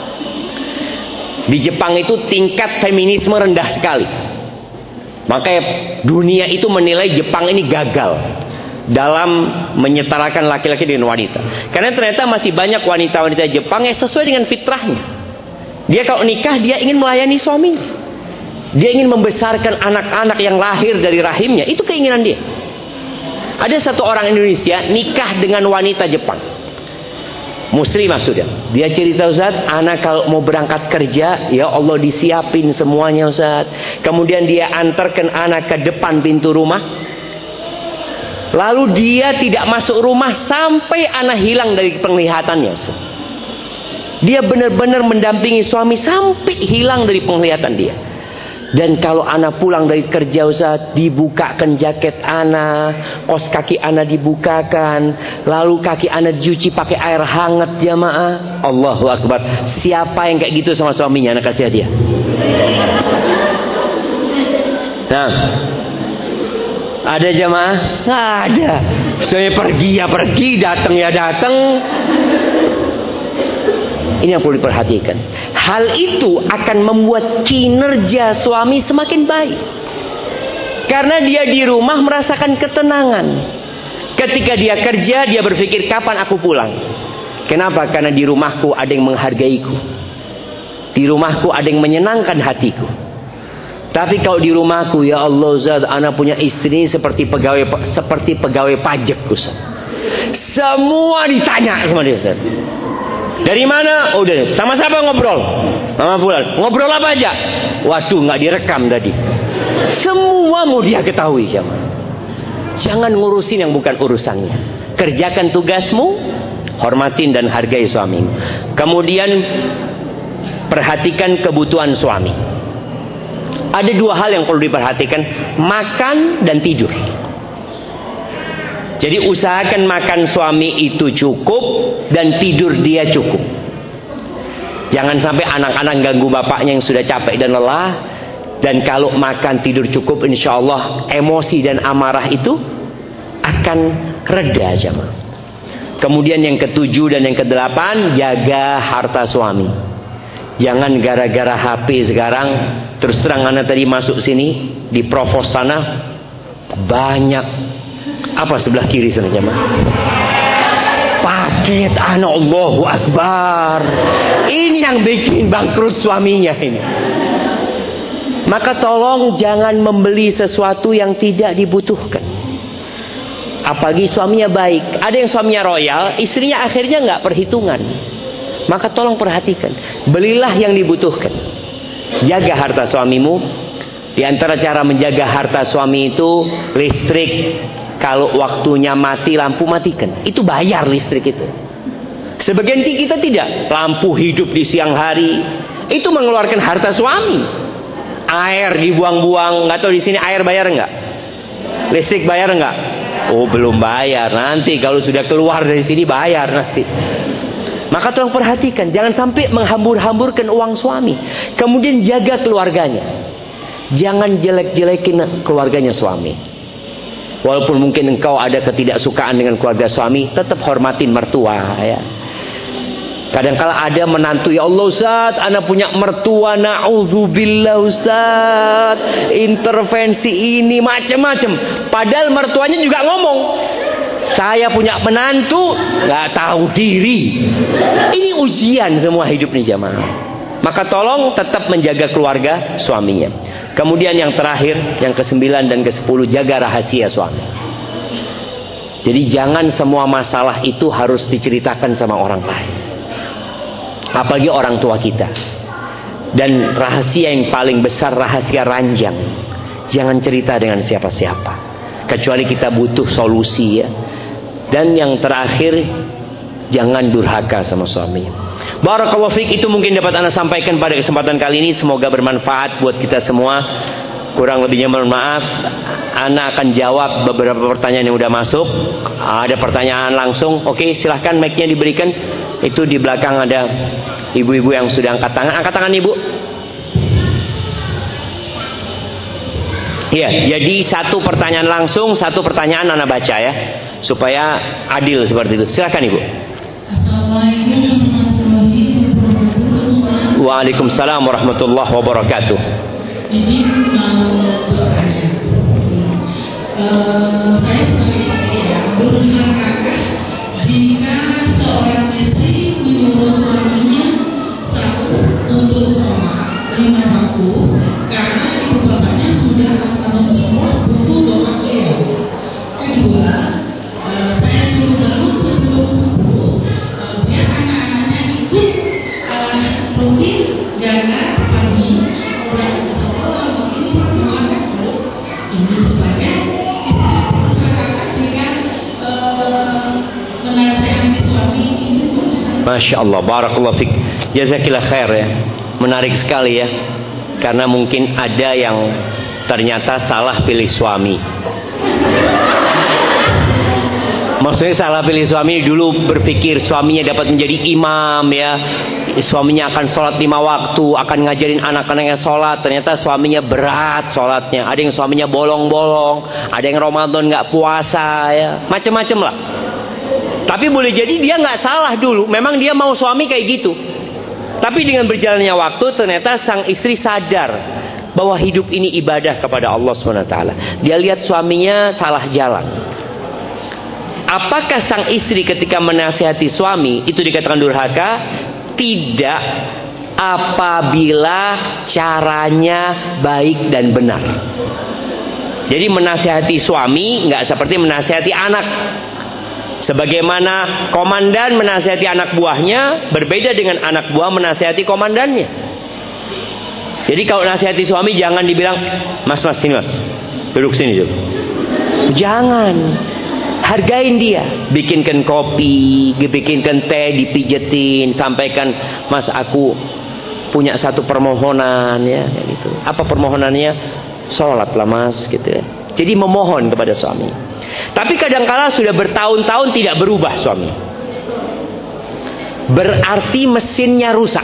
Di Jepang itu tingkat feminisme rendah sekali. Makanya dunia itu menilai Jepang ini gagal dalam menyetarakan laki-laki dengan wanita. Karena ternyata masih banyak wanita-wanita Jepang yang sesuai dengan fitrahnya. Dia kalau nikah, dia ingin melayani suaminya. Dia ingin membesarkan anak-anak yang lahir dari rahimnya. Itu keinginan dia. Ada satu orang Indonesia nikah dengan wanita Jepang, muslimah sudah. Dia cerita, Ustaz, anak kalau mau berangkat kerja, ya Allah disiapin semuanya Ustaz. Kemudian dia antarkan anak ke depan pintu rumah. Lalu dia tidak masuk rumah sampai anak hilang dari penglihatannya Ustaz. Dia benar-benar mendampingi suami sampai hilang dari penglihatan dia. Dan kalau anak pulang dari kerja Ustaz, dibukakan jaket anak, kos kaki anak dibukakan, lalu kaki anak dicuci pakai air hangat jamaah. Allahu Akbar. Siapa yang kayak gitu sama suaminya? Anak kasih hadiah. Nah, ada jamaah? Nggak ada. Saya pergi ya pergi, datang ya datang. Ini yang perlu diperhatikan. Hal itu akan membuat kinerja suami semakin baik. Karena dia di rumah merasakan ketenangan. Ketika dia kerja, dia berpikir kapan aku pulang. Kenapa? Karena di rumahku ada yang menghargaiku. Di rumahku ada yang menyenangkan hatiku. Tapi kalau di rumahku, ya Allah Ustaz, anak punya istri seperti pegawai seperti pegawai pajak Ustaz. Semua ditanya sama dia Ustaz. Dari mana? Oh, udah. Sama siapa ngobrol? Mama pulang. Ngobrol apa aja? Waduh, nggak direkam tadi. Semua mau dia ketahui, jamaah. Jangan ngurusin yang bukan urusannya. Kerjakan tugasmu, hormatin dan hargai suamimu. Kemudian perhatikan kebutuhan suami. Ada dua hal yang perlu diperhatikan, makan dan tidur. Jadi usahakan makan suami itu cukup dan tidur dia cukup. Jangan sampai anak-anak ganggu bapaknya yang sudah capek dan lelah. Dan kalau makan tidur cukup, insya Allah emosi dan amarah itu akan reda jemaah. Kemudian yang ketujuh dan yang kedelapan, jaga harta suami. Jangan gara-gara H P sekarang, terus terang anak tadi masuk sini, diprovos sana, banyak apa sebelah kiri sana jemaah? Paket anak, Allahu Akbar. Ini yang bikin bangkrut suaminya ini. Maka tolong jangan membeli sesuatu yang tidak dibutuhkan. Apalagi suaminya baik. Ada yang suaminya royal, istrinya akhirnya nggak perhitungan. Maka tolong perhatikan. Belilah yang dibutuhkan. Jaga harta suamimu. Di antara cara menjaga harta suami itu listrik. Kalau waktunya mati, lampu matikan. Itu bayar listrik itu. Sebagian kita tidak. Lampu hidup di siang hari. Itu mengeluarkan harta suami. Air dibuang-buang. Nggak tahu di sini air bayar nggak? Listrik bayar nggak? Oh, belum bayar. Nanti kalau sudah keluar dari sini bayar nanti. Maka tolong perhatikan. Jangan sampai menghambur-hamburkan uang suami. Kemudian jaga keluarganya. Jangan jelek-jelekin keluarganya suami. Walaupun mungkin engkau ada ketidaksukaan dengan keluarga suami, tetap hormatin mertua ya. Kadang-kala ada menantu, ya Allah Ustaz, anak punya mertua, na'udzubillah Ustaz, intervensi ini macam-macam. Padahal mertuanya juga ngomong, saya punya menantu nggak tahu diri. Ini ujian semua hidup nih jamaah. Maka tolong tetap menjaga keluarga suaminya. Kemudian yang terakhir, yang kesembilan dan kesepuluh, jaga rahasia suami. Jadi jangan semua masalah itu harus diceritakan sama orang lain. Apalagi orang tua kita. Dan rahasia yang paling besar, rahasia ranjang. Jangan cerita dengan siapa-siapa. Kecuali kita butuh solusi ya. Dan yang terakhir, jangan durhaka sama suami. Barakallahu fiik, itu mungkin dapat Anda sampaikan pada kesempatan kali ini. Semoga bermanfaat buat kita semua. Kurang lebihnya mohon maaf. Ana akan jawab beberapa pertanyaan yang udah masuk. Ada pertanyaan langsung. Oke, silahkan mic-nya diberikan. Itu di belakang ada ibu-ibu yang sudah angkat tangan. Angkat tangan ibu. Iya, jadi satu pertanyaan langsung, satu pertanyaan Ana baca ya, supaya adil seperti itu. Silahkan ibu. Waalaikumsalam warahmatullahi wabarakatuh. Jadi mau bertanya, uh, saya sebagai istri ya, durhakakah jika seorang istri menyuruh suaminya satu untuk sholat lima waktu karena ibu bapaknya sudah tahun semua butuh doa beliau. Kedua, uh, saya suruh bangun sebelum subuh uh, biar anak-anaknya ikut uh, rutin jaga pagi mulai ke sekolah begini semua terus ini sebagai kakak jika menasihati suami ini. Masya Allah, barakallahu fik, jazakillah khair ya. Menarik sekali ya. Karena mungkin ada yang ternyata salah pilih suami. Maksudnya salah pilih suami, dulu berpikir suaminya dapat menjadi imam ya, suaminya akan sholat lima waktu, akan ngajarin anak-anaknya sholat. Ternyata suaminya berat sholatnya. Ada yang suaminya bolong-bolong, ada yang Ramadan nggak puasa ya, macam-macam lah. Tapi boleh jadi dia nggak salah dulu, memang dia mau suami kayak gitu. Tapi dengan berjalannya waktu, ternyata sang istri sadar bahwa hidup ini ibadah kepada Allah subhanahu wa taala. Dia lihat suaminya salah jalan. Apakah sang istri ketika menasihati suami itu dikatakan durhaka? Tidak, apabila caranya baik dan benar. Jadi menasihati suami nggak seperti menasihati anak. Sebagaimana komandan menasihati anak buahnya, berbeda dengan anak buah menasihati komandannya. Jadi kalau nasihati suami jangan dibilang, mas mas sini mas, duduk sini dulu. Jangan. Hargain dia, bikinkan kopi, bikinkan teh, dipijetin, sampaikan, mas aku punya satu permohonan ya, kayak gitu. Apa permohonannya? Sholat lah mas, gitu ya. Jadi memohon kepada suami. Tapi kadangkala sudah bertahun-tahun tidak berubah suami. Berarti mesinnya rusak.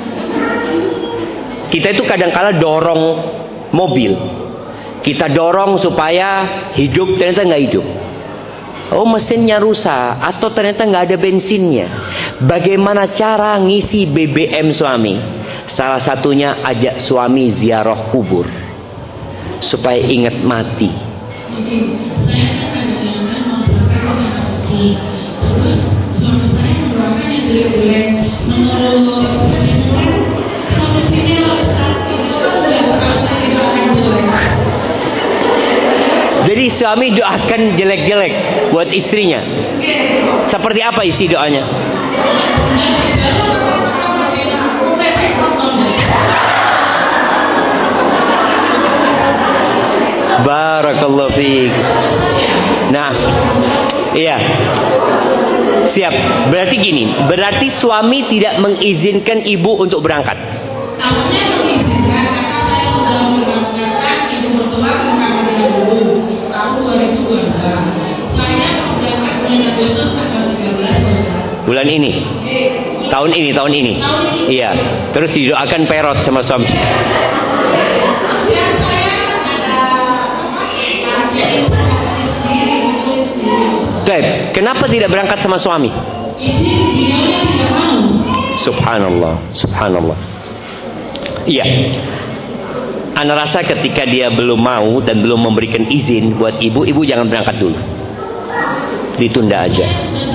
Kita itu kadangkala dorong mobil, kita dorong supaya hidup, ternyata nggak hidup. Oh, mesinnya rusak atau ternyata nggak ada bensinnya. Bagaimana cara ngisi B B M suami? Salah satunya ajak suami ziarah kubur supaya ingat mati. Jadi saya kan ada niatan mau berangkat dengan masuki. Terus suami saya mendoakan yang jelek-jelek. Menurut Islam, solusinya Ustaz, itu kan nggak kalau saya doakan jelek. Jadi suami doakan jelek-jelek buat istrinya. Seperti apa isi doanya? Barakallahu fiik. Nah, iya. Siap. Berarti gini, berarti suami tidak mengizinkan ibu untuk berangkat. Awalnya mengizinkan karena saya sudah memberangkatkan ibu mertua ke Muhammadiyah dulu tahun dua ribu dua belas. Saya berangkat bulan Agustus tanggal tiga belas. Bulan ini. Tahun ini, tahun ini. Iya. Terus didoakan perot sama suami. Baik, kenapa tidak berangkat sama suami? Subhanallah, subhanallah. Iya. Ana rasa ketika dia belum mau dan belum memberikan izin buat ibu, ibu jangan berangkat dulu. Ditunda aja.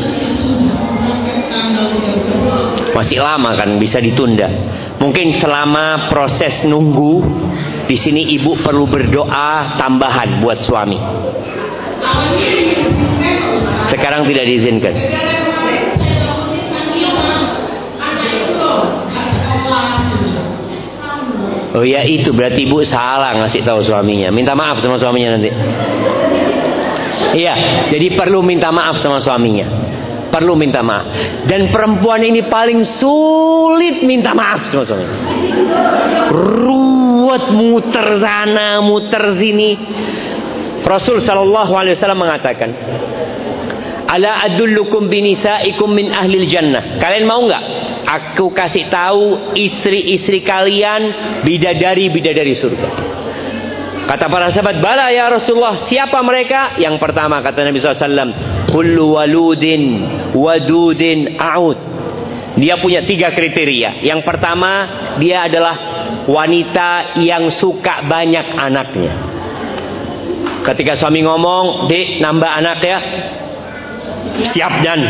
Masih lama kan, bisa ditunda. Mungkin selama proses nunggu, di sini ibu perlu berdoa tambahan buat suami. Sekarang tidak diizinkan. Oh ya, itu berarti ibu salah ngasih tahu suaminya. Minta maaf sama suaminya nanti. Iya, jadi perlu minta maaf sama suaminya. Perlu minta maaf. Dan perempuan ini paling sulit minta maaf sama suaminya. Ruwet, muter sana, muter sini. Rasul sallallahu alaihi wasallam mengatakan, "Ala adullukum binisaikum min ahlil jannah." Kalian mau enggak aku kasih tahu istri-istri kalian bidadari-bidadari surga? Kata para sahabat, "Bala ya Rasulullah." Siapa mereka? Yang pertama kata Nabi sallallahu alaihi wasallam, "Kullu waludin wadudin a'ud." Dia punya tiga kriteria. Yang pertama, dia adalah wanita yang suka banyak anaknya. Ketika suami ngomong, "Dek, nambah anak ya." Siap dan.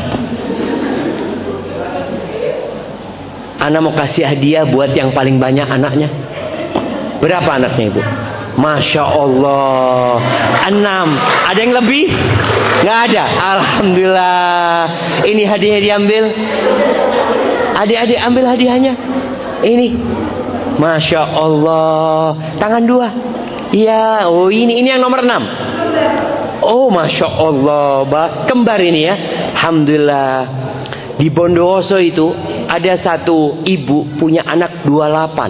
Ana mau kasih hadiah buat yang paling banyak anaknya. Berapa anaknya ibu? Masya Allah, enam. Ada yang lebih? Nggak ada. Alhamdulillah. Ini hadiah diambil. Adik-adik ambil hadiahnya. Ini. Masya Allah. Tangan dua. Iya. Oh ini ini yang nomor enam. Oh Masya Allah. Kembar ini ya. Alhamdulillah. Di Bondowoso itu ada satu ibu punya anak dua puluh delapan.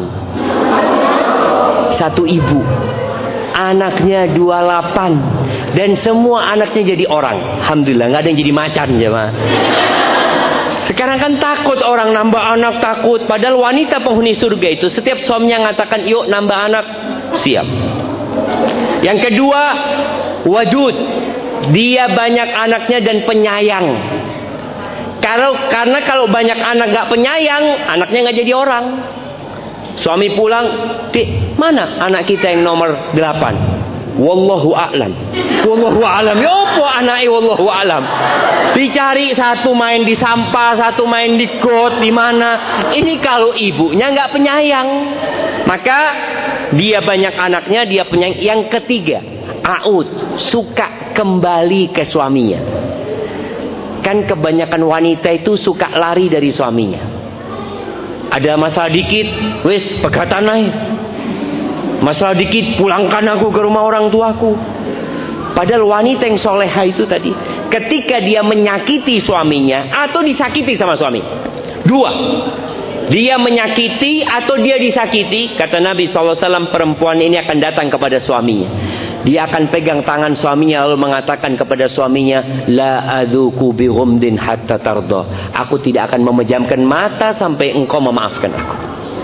Satu ibu, anaknya dua puluh delapan, dan semua anaknya jadi orang. Alhamdulillah, nggak ada yang jadi macan, jemaah. Sekarang kan takut orang nambah anak, takut. Padahal wanita penghuni surga itu setiap suaminya mengatakan, "Yuk nambah anak," siap. Yang kedua, wadud. Dia banyak anaknya dan penyayang. Kalau karena kalau banyak anak nggak penyayang, anaknya nggak jadi orang. Suami pulang, "Dik, mana anak kita yang nomor delapan?" Wallahu a'lam. Wallahu a'lam. Ya apa anaknya wallahu a'lam. Dicari satu main di sampah, satu main di got, di mana. Ini kalau ibunya nggak penyayang. Maka dia banyak anaknya, dia penyayang. Yang ketiga, a'ud, suka kembali ke suaminya. Kan kebanyakan wanita itu suka lari dari suaminya. Ada masalah dikit, wis pegatan naik. Masalah dikit, pulangkan aku ke rumah orang tuaku. Padahal wanita yang soleha itu tadi, ketika dia menyakiti suaminya atau disakiti sama suami, dua, dia menyakiti atau dia disakiti, kata Nabi shallallahu alaihi wasallam, perempuan ini akan datang kepada suaminya. Dia akan pegang tangan suaminya lalu mengatakan kepada suaminya, "La adzuku bi ghumdin hatta tarda." Aku tidak akan memejamkan mata sampai engkau memaafkan aku.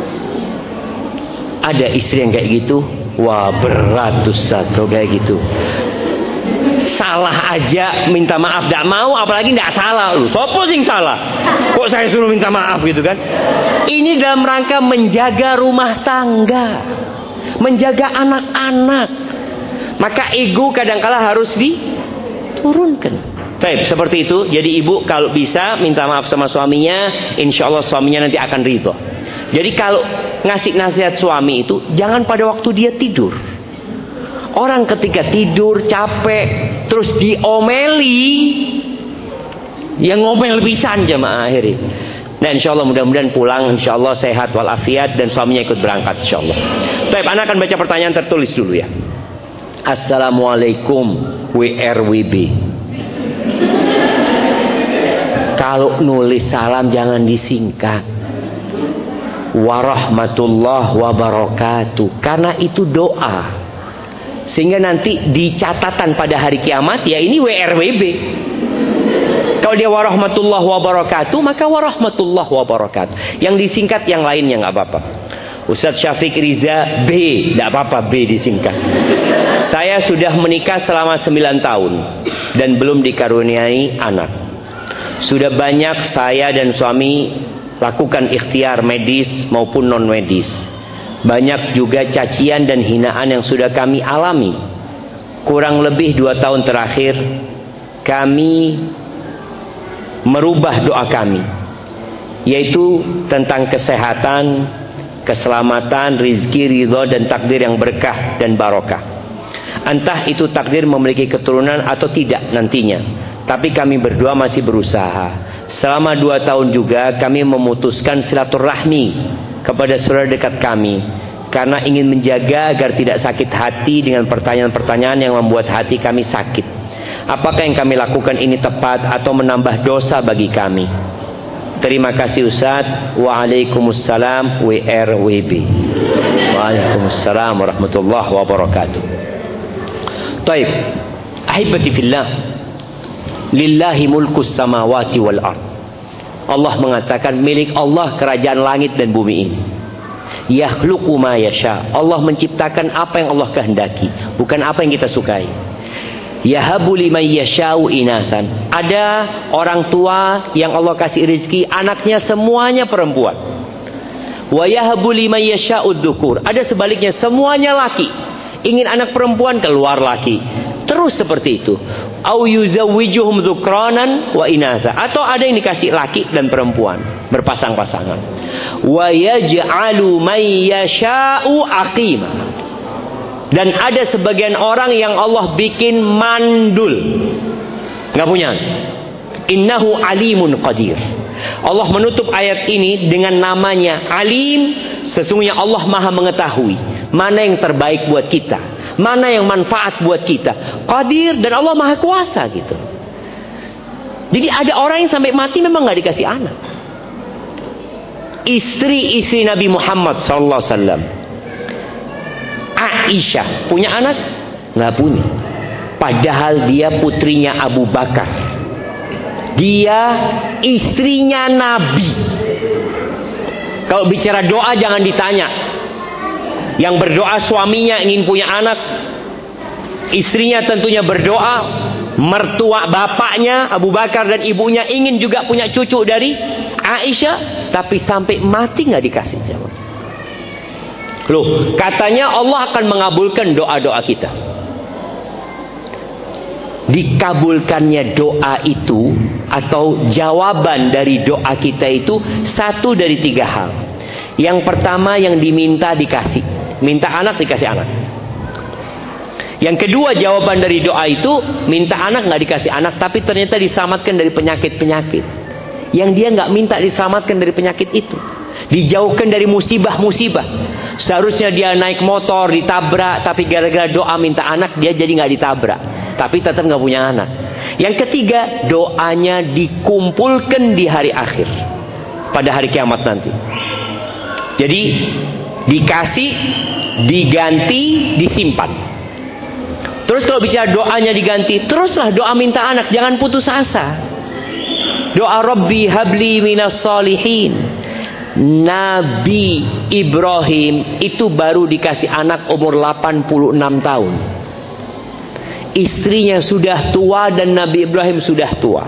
Ada istri yang kayak gitu, wah berat Ustaz kalau kayak gitu. Salah aja minta maaf, tidak mau, apalagi tidak salah. Lu sopo sing salah? Kok saya suruh minta maaf gitu kan? Ini dalam rangka menjaga rumah tangga, menjaga anak-anak. Maka ego kadangkala harus diturunkan. Baik, seperti itu. Jadi ibu kalau bisa minta maaf sama suaminya, insya Allah suaminya nanti akan ridho. Jadi kalau ngasih nasihat suami itu jangan pada waktu dia tidur. Orang ketika tidur capek terus diomeli, yang ngomel pisan jamaah akhirnya. Nah insya Allah mudah-mudahan pulang insya Allah sehat walafiat dan suaminya ikut berangkat insya Allah. Baik, anak akan baca pertanyaan tertulis dulu ya. Assalamualaikum W R W B. Kalau nulis salam jangan disingkat. Warahmatullah wabarakatuh. Karena itu doa. Sehingga nanti di catatan pada hari kiamat ya ini W R W B. Kalau dia warahmatullah wabarakatuh maka warahmatullah wabarakatuh. Yang disingkat yang lainnya nggak apa-apa. Ustadz Syafiq Riza B, tidak apa-apa B disingkat. Saya sudah menikah selama sembilan tahun dan belum dikaruniai anak. Sudah banyak saya dan suami lakukan ikhtiar medis maupun non medis. Banyak juga cacian dan hinaan yang sudah kami alami. Kurang lebih dua tahun terakhir kami merubah doa kami, yaitu tentang kesehatan, keselamatan, rizki, ridho dan takdir yang berkah dan barokah. Entah itu takdir memiliki keturunan atau tidak nantinya. Tapi kami berdua masih berusaha. Selama dua tahun juga kami memutuskan silaturahmi kepada saudara dekat kami. Karena ingin menjaga agar tidak sakit hati dengan pertanyaan-pertanyaan yang membuat hati kami sakit. Apakah yang kami lakukan ini tepat atau menambah dosa bagi kami? Terima kasih Ustaz. Waalaikumsalam W R W B. Waalaikumsalam warahmatullahi wabarakatuh. Taib. Ahibati fillah. Lillahi mulkus samawati wal ard. Allah mengatakan milik Allah kerajaan langit dan bumi ini. Yakhluqu ma yasha. Allah menciptakan apa yang Allah kehendaki, bukan apa yang kita sukai. Yahabu liman yasha'u inathan. Ada orang tua yang Allah kasih rezeki anaknya semuanya perempuan. Wa yahabu liman yasha'u dzukur. Ada sebaliknya semuanya laki. Ingin anak perempuan keluar laki. Terus seperti itu. Au yuzawwijuhum dzukranan wa inatha. Atau ada yang dikasih laki dan perempuan berpasang-pasangan. Wa yaj'alu man yasha'u aqima. Dan ada sebagian orang yang Allah bikin mandul, nggak punya. Innahu alimun qadir. Allah menutup ayat ini dengan namanya Alim. Sesungguhnya Allah maha mengetahui mana yang terbaik buat kita, mana yang manfaat buat kita. Qadir, dan Allah maha kuasa gitu. Jadi ada orang yang sampai mati memang nggak dikasih anak. Istri-istri Nabi Muhammad sallallahu alaihi wasallam, Aisyah punya anak? Nggak punya. Padahal dia putrinya Abu Bakar. Dia istrinya Nabi. Kalau bicara doa jangan ditanya. Yang berdoa suaminya ingin punya anak. Istrinya tentunya berdoa. Mertua bapaknya Abu Bakar dan ibunya ingin juga punya cucu dari Aisyah. Tapi sampai mati nggak dikasih jawab. Loh, katanya Allah akan mengabulkan doa-doa kita. Dikabulkannya doa itu atau jawaban dari doa kita itu satu dari tiga hal. Yang pertama yang diminta dikasih. Minta anak dikasih anak. Yang kedua jawaban dari doa itu minta anak nggak dikasih anak, tapi ternyata diselamatkan dari penyakit-penyakit. Yang dia nggak minta diselamatkan dari penyakit itu. Dijauhkan dari musibah-musibah. Seharusnya dia naik motor ditabrak, tapi gara-gara doa minta anak dia jadi nggak ditabrak, tapi tetap nggak punya anak. Yang ketiga, doanya dikumpulkan di hari akhir, pada hari kiamat nanti. Jadi dikasih, diganti, disimpan. Terus kalau bicara doanya diganti, teruslah doa minta anak, jangan putus asa. Doa Rabbi habli minas solihin. Nabi Ibrahim itu baru dikasih anak umur delapan puluh enam tahun. Istrinya sudah tua dan Nabi Ibrahim sudah tua.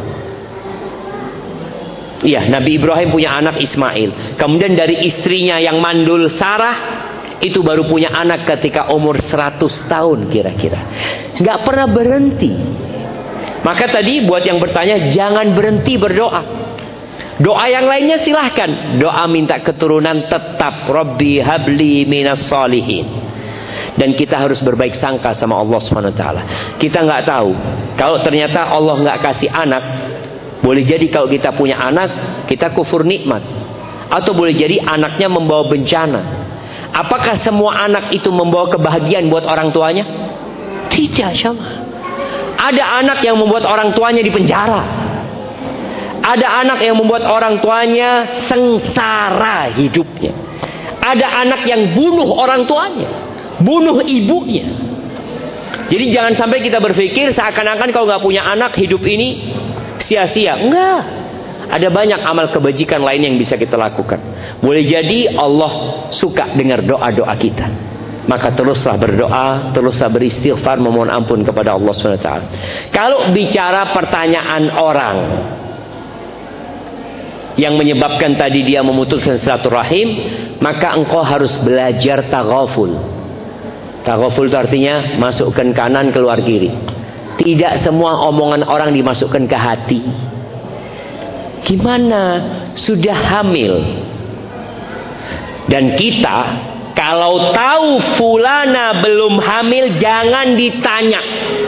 Iya, Nabi Ibrahim punya anak Ismail. Kemudian dari istrinya yang mandul Sarah, itu baru punya anak ketika umur seratus tahun kira-kira. Nggak pernah berhenti. Maka tadi buat yang bertanya, jangan berhenti berdoa. Doa yang lainnya silahkan. Doa minta keturunan tetap. Rabbi habli minas solihin. Dan kita harus berbaik sangka sama Allah subhanahu wa taala. Kita nggak tahu. Kalau ternyata Allah nggak kasih anak, boleh jadi kalau kita punya anak, kita kufur nikmat. Atau boleh jadi anaknya membawa bencana. Apakah semua anak itu membawa kebahagiaan buat orang tuanya? Tidak, sama. Ada anak yang membuat orang tuanya di penjara. Ada anak yang membuat orang tuanya sengsara hidupnya. Ada anak yang bunuh orang tuanya, bunuh ibunya. Jadi jangan sampai kita berpikir seakan-akan kalau nggak punya anak, hidup ini sia-sia. Enggak. Ada banyak amal kebajikan lain yang bisa kita lakukan. Boleh jadi Allah suka dengar doa-doa kita. Maka teruslah berdoa, teruslah beristighfar, memohon ampun kepada Allah subhanahu wa taala. Kalau bicara pertanyaan orang yang menyebabkan tadi dia memutuskan silaturahim, maka engkau harus belajar taghaful. Taghaful itu artinya masukkan kanan keluar kiri. Tidak semua omongan orang dimasukkan ke hati. Gimana sudah hamil? Dan kita kalau tahu fulana belum hamil, jangan ditanya.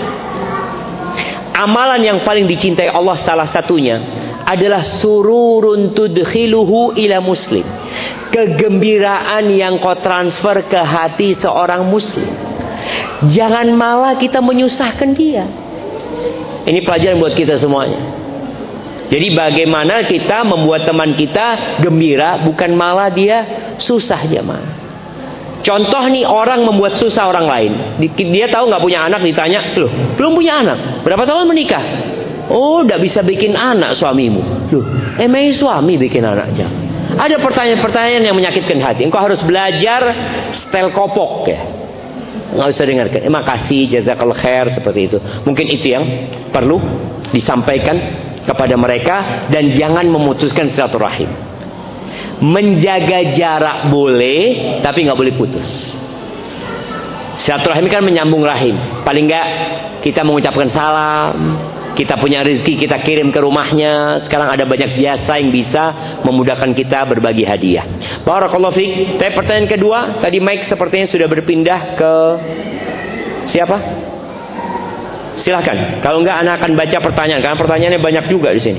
Amalan yang paling dicintai Allah salah satunya adalah sururun tudkhiluhu ila muslim. Kegembiraan yang kau transfer ke hati seorang muslim. Jangan malah kita menyusahkan dia. Ini pelajaran buat kita semuanya. Jadi bagaimana kita membuat teman kita gembira, bukan malah dia susah jemaah. Contoh nih, orang membuat susah orang lain. Dia tahu nggak punya anak, ditanya, loh belum punya anak, berapa tahun menikah? Oh, nggak bisa bikin anak suamimu. Loh, emang suami bikin anak aja. Ada pertanyaan-pertanyaan yang menyakitkan hati. Engkau harus belajar style kopok ya. Nggak usah dengarkan. Eh, makasih, jazakallah khair, seperti itu. Mungkin itu yang perlu disampaikan kepada mereka, dan jangan memutuskan silaturahim. Menjaga jarak boleh, tapi nggak boleh putus. Silaturahim kan menyambung rahim. Paling nggak kita mengucapkan salam, kita punya rezeki kita kirim ke rumahnya. Sekarang ada banyak jasa yang bisa memudahkan kita berbagi hadiah. Barakallahu fiik. Tapi pertanyaan kedua, tadi Mike sepertinya sudah berpindah ke siapa? Silahkan. Kalau enggak, anak akan baca pertanyaan, karena pertanyaannya banyak juga di sini.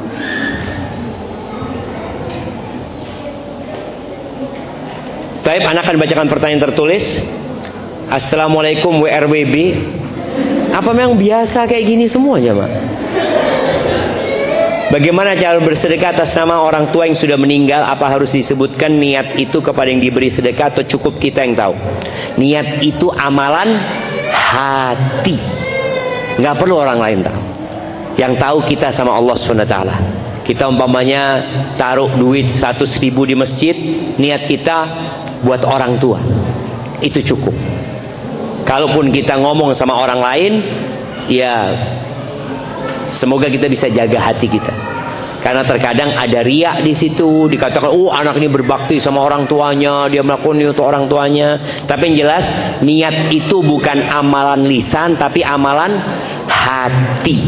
Baik, anak akan bacakan pertanyaan tertulis. Assalamualaikum W R W B. Apa memang biasa kayak gini semua aja, Mak? Bagaimana cara bersedekah atas nama orang tua yang sudah meninggal? Apa harus disebutkan niat itu kepada yang diberi sedekah, atau cukup kita yang tahu? Niat itu amalan hati. Nggak perlu orang lain tahu. Yang tahu kita sama Allah subhanahu wa taala. Kita umpamanya taruh duit seratus ribu di masjid, niat kita buat orang tua, itu cukup. Kalaupun kita ngomong sama orang lain, ya semoga kita bisa jaga hati kita. Karena terkadang ada riak di situ, dikatakan, oh anak ini berbakti sama orang tuanya, dia melakukan ini untuk orang tuanya. Tapi yang jelas, niat itu bukan amalan lisan, tapi amalan hati.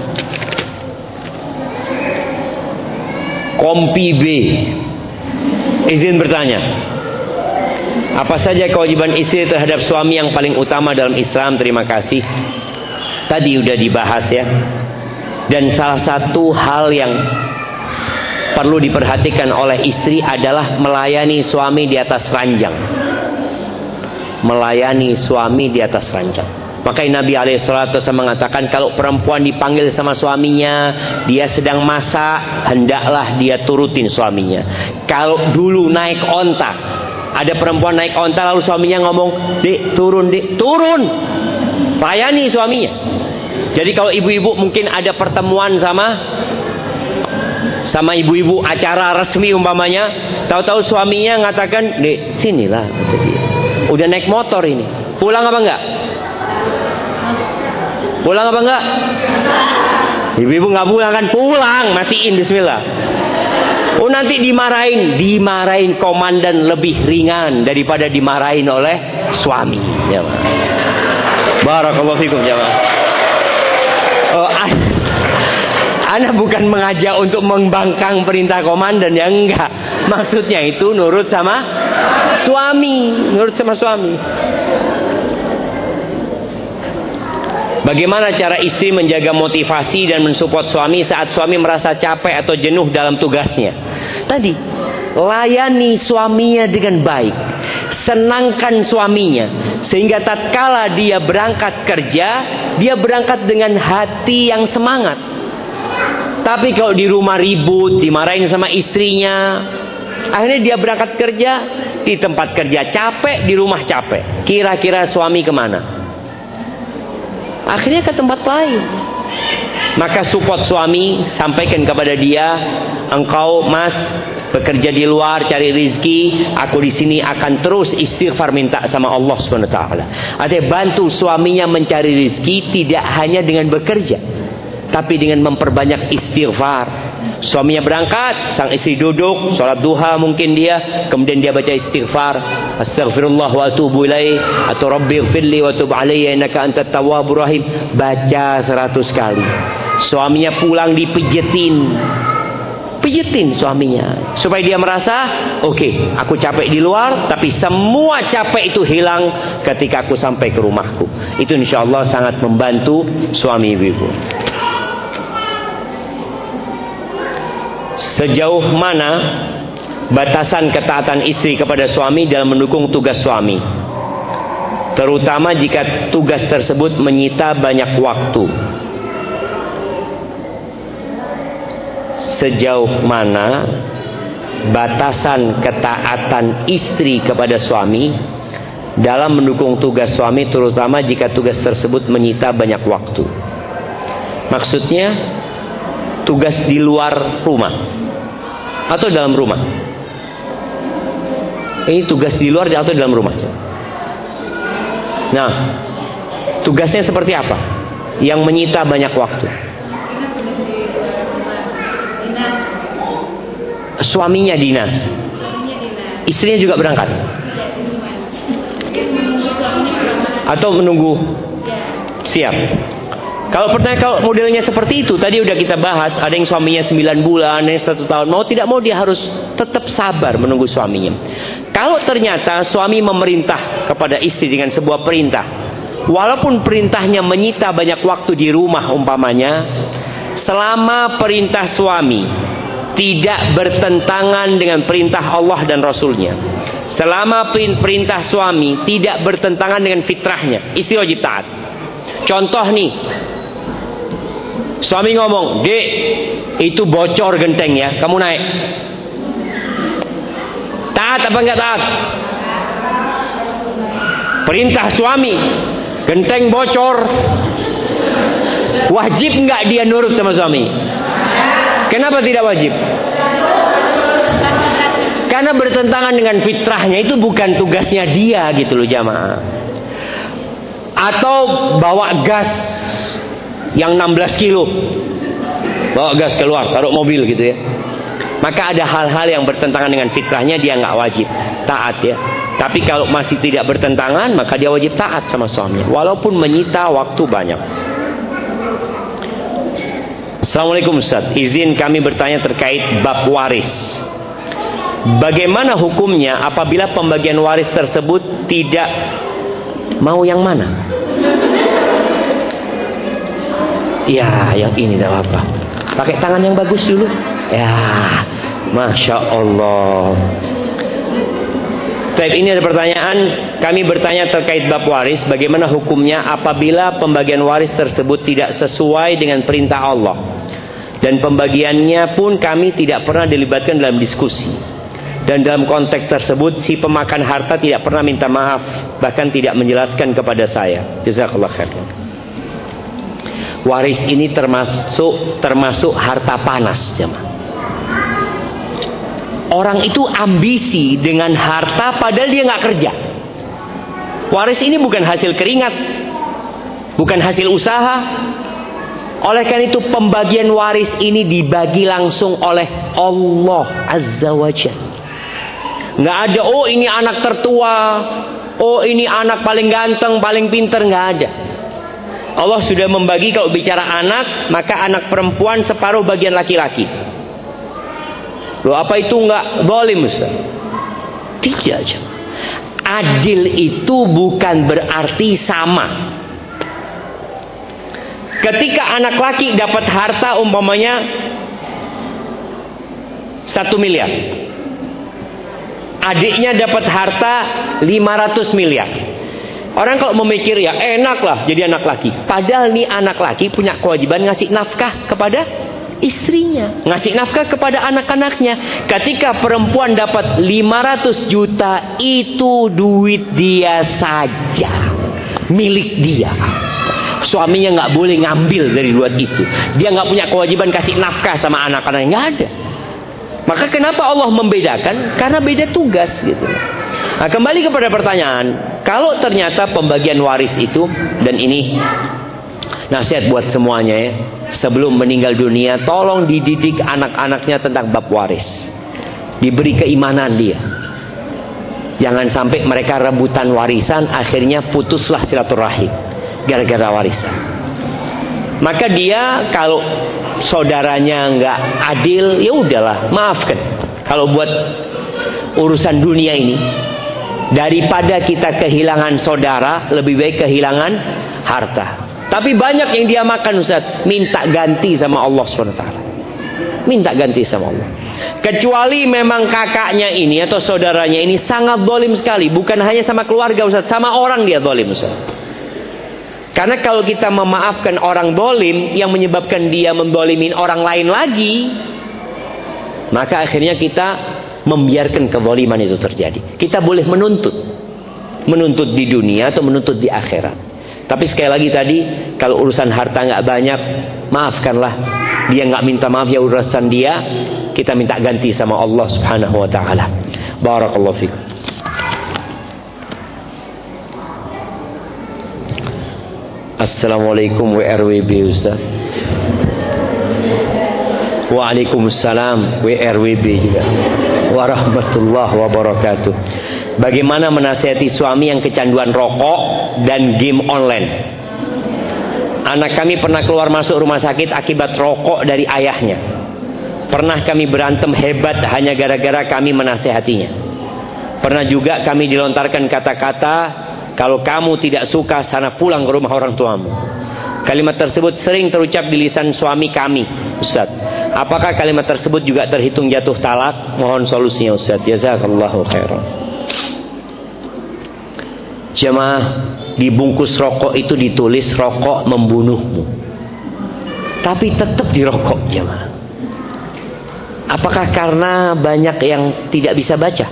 Kompi B, izin bertanya, apa saja kewajiban istri terhadap suami yang paling utama dalam Islam? Terima kasih. Tadi udah dibahas ya. Dan salah satu hal yang perlu diperhatikan oleh istri adalah melayani suami di atas ranjang. Melayani suami di atas ranjang. Makanya Nabi alaihi salatu wasallam mengatakan, kalau perempuan dipanggil sama suaminya, dia sedang masak, hendaklah dia turutin suaminya. Kalau dulu naik onta, ada perempuan naik onta lalu suaminya ngomong, "Dek, turun, Dek, turun." Layani suaminya. Jadi kalau ibu-ibu mungkin ada pertemuan sama sama ibu-ibu acara resmi umpamanya, tahu-tahu suaminya ngatakan, "Dek, sinilah," kata dia. Udah naik motor ini. Pulang apa enggak? Pulang apa enggak? Ibu-ibu enggak pulang kan? Pulang, matiin bismillah. Oh nanti dimarahin, dimarahin komandan lebih ringan daripada dimarahin oleh suami. Ya, barakallahu fikum jamaah. Oh, Ana bukan mengajak untuk membangkang perintah komandan, ya enggak. Maksudnya itu nurut sama suami, nurut sama suami. Bagaimana cara istri menjaga motivasi dan mensupport suami saat suami merasa capek atau jenuh dalam tugasnya? Tadi, layani suaminya dengan baik. Senangkan suaminya. Sehingga tatkala dia berangkat kerja, dia berangkat dengan hati yang semangat. Tapi kalau di rumah ribut, dimarahin sama istrinya, akhirnya dia berangkat kerja, di tempat kerja capek, di rumah capek. Kira-kira suami kemana? Akhirnya ke tempat lain. Maka support suami, sampaikan kepada dia, engkau mas bekerja di luar cari rizki, aku di sini akan terus istighfar minta sama Allah subhanahu wa taala. Ada bantu suaminya mencari rizki tidak hanya dengan bekerja, tapi dengan memperbanyak istighfar. Suaminya berangkat, sang istri duduk, sholat duha mungkin dia, kemudian dia baca istighfar, astaghfirullah wa atubu ilaih, atau rabbighfirli wa tub alayya innaka antat tawwabur rahim. Baca seratus kali. Suaminya pulang dipijetin, pijetin suaminya, supaya dia merasa, oke, okay, aku capek di luar, tapi semua capek itu hilang ketika aku sampai ke rumahku. Itu insyaallah sangat membantu suami ibu-ibu. Sejauh mana batasan ketaatan istri kepada suami dalam mendukung tugas suami, terutama jika tugas tersebut menyita banyak waktu? Sejauh mana batasan ketaatan istri kepada suami dalam mendukung tugas suami, terutama jika tugas tersebut menyita banyak waktu? Maksudnya tugas di luar rumah atau dalam rumah? Ini tugas di luar atau dalam rumah? Nah, tugasnya seperti apa yang menyita banyak waktu? Suaminya dinas, istrinya juga berangkat, atau menunggu siap? Kalau pertanyaan, kalau modelnya seperti itu, tadi udah kita bahas, ada yang suaminya sembilan bulan, ada yang satu tahun, mau tidak mau dia harus tetap sabar menunggu suaminya. Kalau ternyata suami memerintah kepada istri dengan sebuah perintah, walaupun perintahnya menyita banyak waktu di rumah umpamanya, selama perintah suami tidak bertentangan dengan perintah Allah dan Rasulnya, selama perintah suami tidak bertentangan dengan fitrahnya, istri wajib taat. Contoh nih, suami ngomong, "Dek, itu bocor genteng ya, kamu naik." Taat apa enggak taat? Perintah suami, genteng bocor, wajib enggak dia nurut sama suami? Kenapa tidak wajib? Karena bertentangan dengan fitrahnya, itu bukan tugasnya dia gitu loh jamaah. Atau bawa gas yang enam belas kilo, bawa gas keluar, taruh mobil gitu ya. Maka ada hal-hal yang bertentangan dengan fitrahnya, dia nggak wajib taat ya. Tapi kalau masih tidak bertentangan, maka dia wajib taat sama suaminya, walaupun menyita waktu banyak. Assalamualaikum Ustaz, izin kami bertanya terkait bab waris. Bagaimana hukumnya apabila pembagian waris tersebut tidak mau yang mana? Ya, yang ini tidak apa-apa. Pakai tangan yang bagus dulu. Ya, Masya Allah. Baik, ini ada pertanyaan. Kami bertanya terkait bab waris. Bagaimana hukumnya apabila pembagian waris tersebut tidak sesuai dengan perintah Allah, dan pembagiannya pun kami tidak pernah dilibatkan dalam diskusi. Dan dalam konteks tersebut si pemakan harta tidak pernah minta maaf, bahkan tidak menjelaskan kepada saya. Jazakallah khair. Waris ini termasuk termasuk harta panas, jemaah. Orang itu ambisi dengan harta padahal dia nggak kerja. Waris ini bukan hasil keringat, bukan hasil usaha. Oleh karena itu pembagian waris ini dibagi langsung oleh Allah Azza wa Jalla. Nggak ada, oh ini anak tertua, oh ini anak paling ganteng, paling pinter, nggak ada. Allah sudah membagi, kalau bicara anak, maka anak perempuan separuh bagian laki-laki. Loh, apa itu nggak zalim, Ustaz? Tidak, jemaah. Adil itu bukan berarti sama. Ketika anak laki dapat harta umpamanya satu miliar, adiknya dapat harta lima ratus miliar. Orang kalau memikir ya enak lah jadi anak laki. Padahal nih anak laki punya kewajiban ngasih nafkah kepada istrinya, ngasih nafkah kepada anak-anaknya. Ketika perempuan dapat lima ratus juta, itu duit dia saja, milik dia. Suaminya nggak boleh ngambil dari duit itu. Dia nggak punya kewajiban kasih nafkah sama anak-anaknya, nggak ada. Maka kenapa Allah membedakan? Karena beda tugas gitu. Nah, kembali kepada pertanyaan, kalau ternyata pembagian waris itu, dan ini nasihat buat semuanya ya, sebelum meninggal dunia tolong dididik anak-anaknya tentang bab waris, diberi keimanan dia. Jangan sampai mereka rebutan warisan, akhirnya putuslah silaturahim gara-gara warisan. Maka dia kalau saudaranya nggak adil, ya udahlah, maafkan. Kalau buat urusan dunia ini, daripada kita kehilangan saudara, lebih baik kehilangan harta. Tapi banyak yang dia makan, Ustaz, minta ganti sama Allah subhanahu wa taala. Minta ganti sama Allah. Kecuali memang kakaknya ini atau saudaranya ini sangat zalim sekali, bukan hanya sama keluarga, Ustaz, sama orang dia zalim, Ustaz. Karena kalau kita memaafkan orang zalim yang menyebabkan dia menzalimin orang lain lagi, maka akhirnya kita membiarkan kezaliman itu terjadi. Kita boleh menuntut, menuntut di dunia atau menuntut di akhirat. Tapi sekali lagi tadi, kalau urusan harta nggak banyak, maafkanlah. Dia nggak minta maaf, ya urusan dia. Kita minta ganti sama Allah Subhanahu Wa Taala. Barakallahu fikum. Assalamualaikum W R W B Ustaz. Waalaikumsalam W R W B juga. Warahmatullahi wabarakatuh. Bagaimana menasihati suami yang kecanduan rokok dan game online? Anak kami pernah keluar masuk rumah sakit akibat rokok dari ayahnya. Pernah kami berantem hebat hanya gara-gara kami menasihatinya. Pernah juga kami dilontarkan kata-kata, kalau kamu tidak suka sana pulang ke rumah orang tuamu. Kalimat tersebut sering terucap di lisan suami kami, Ustaz. Apakah kalimat tersebut juga terhitung jatuh talak? Mohon solusinya, Ustaz. Jazakallahu khairan. Jemaah, di bungkus rokok itu ditulis rokok membunuhmu. Tapi tetap dirokok, jemaah. Apakah karena banyak yang tidak bisa baca?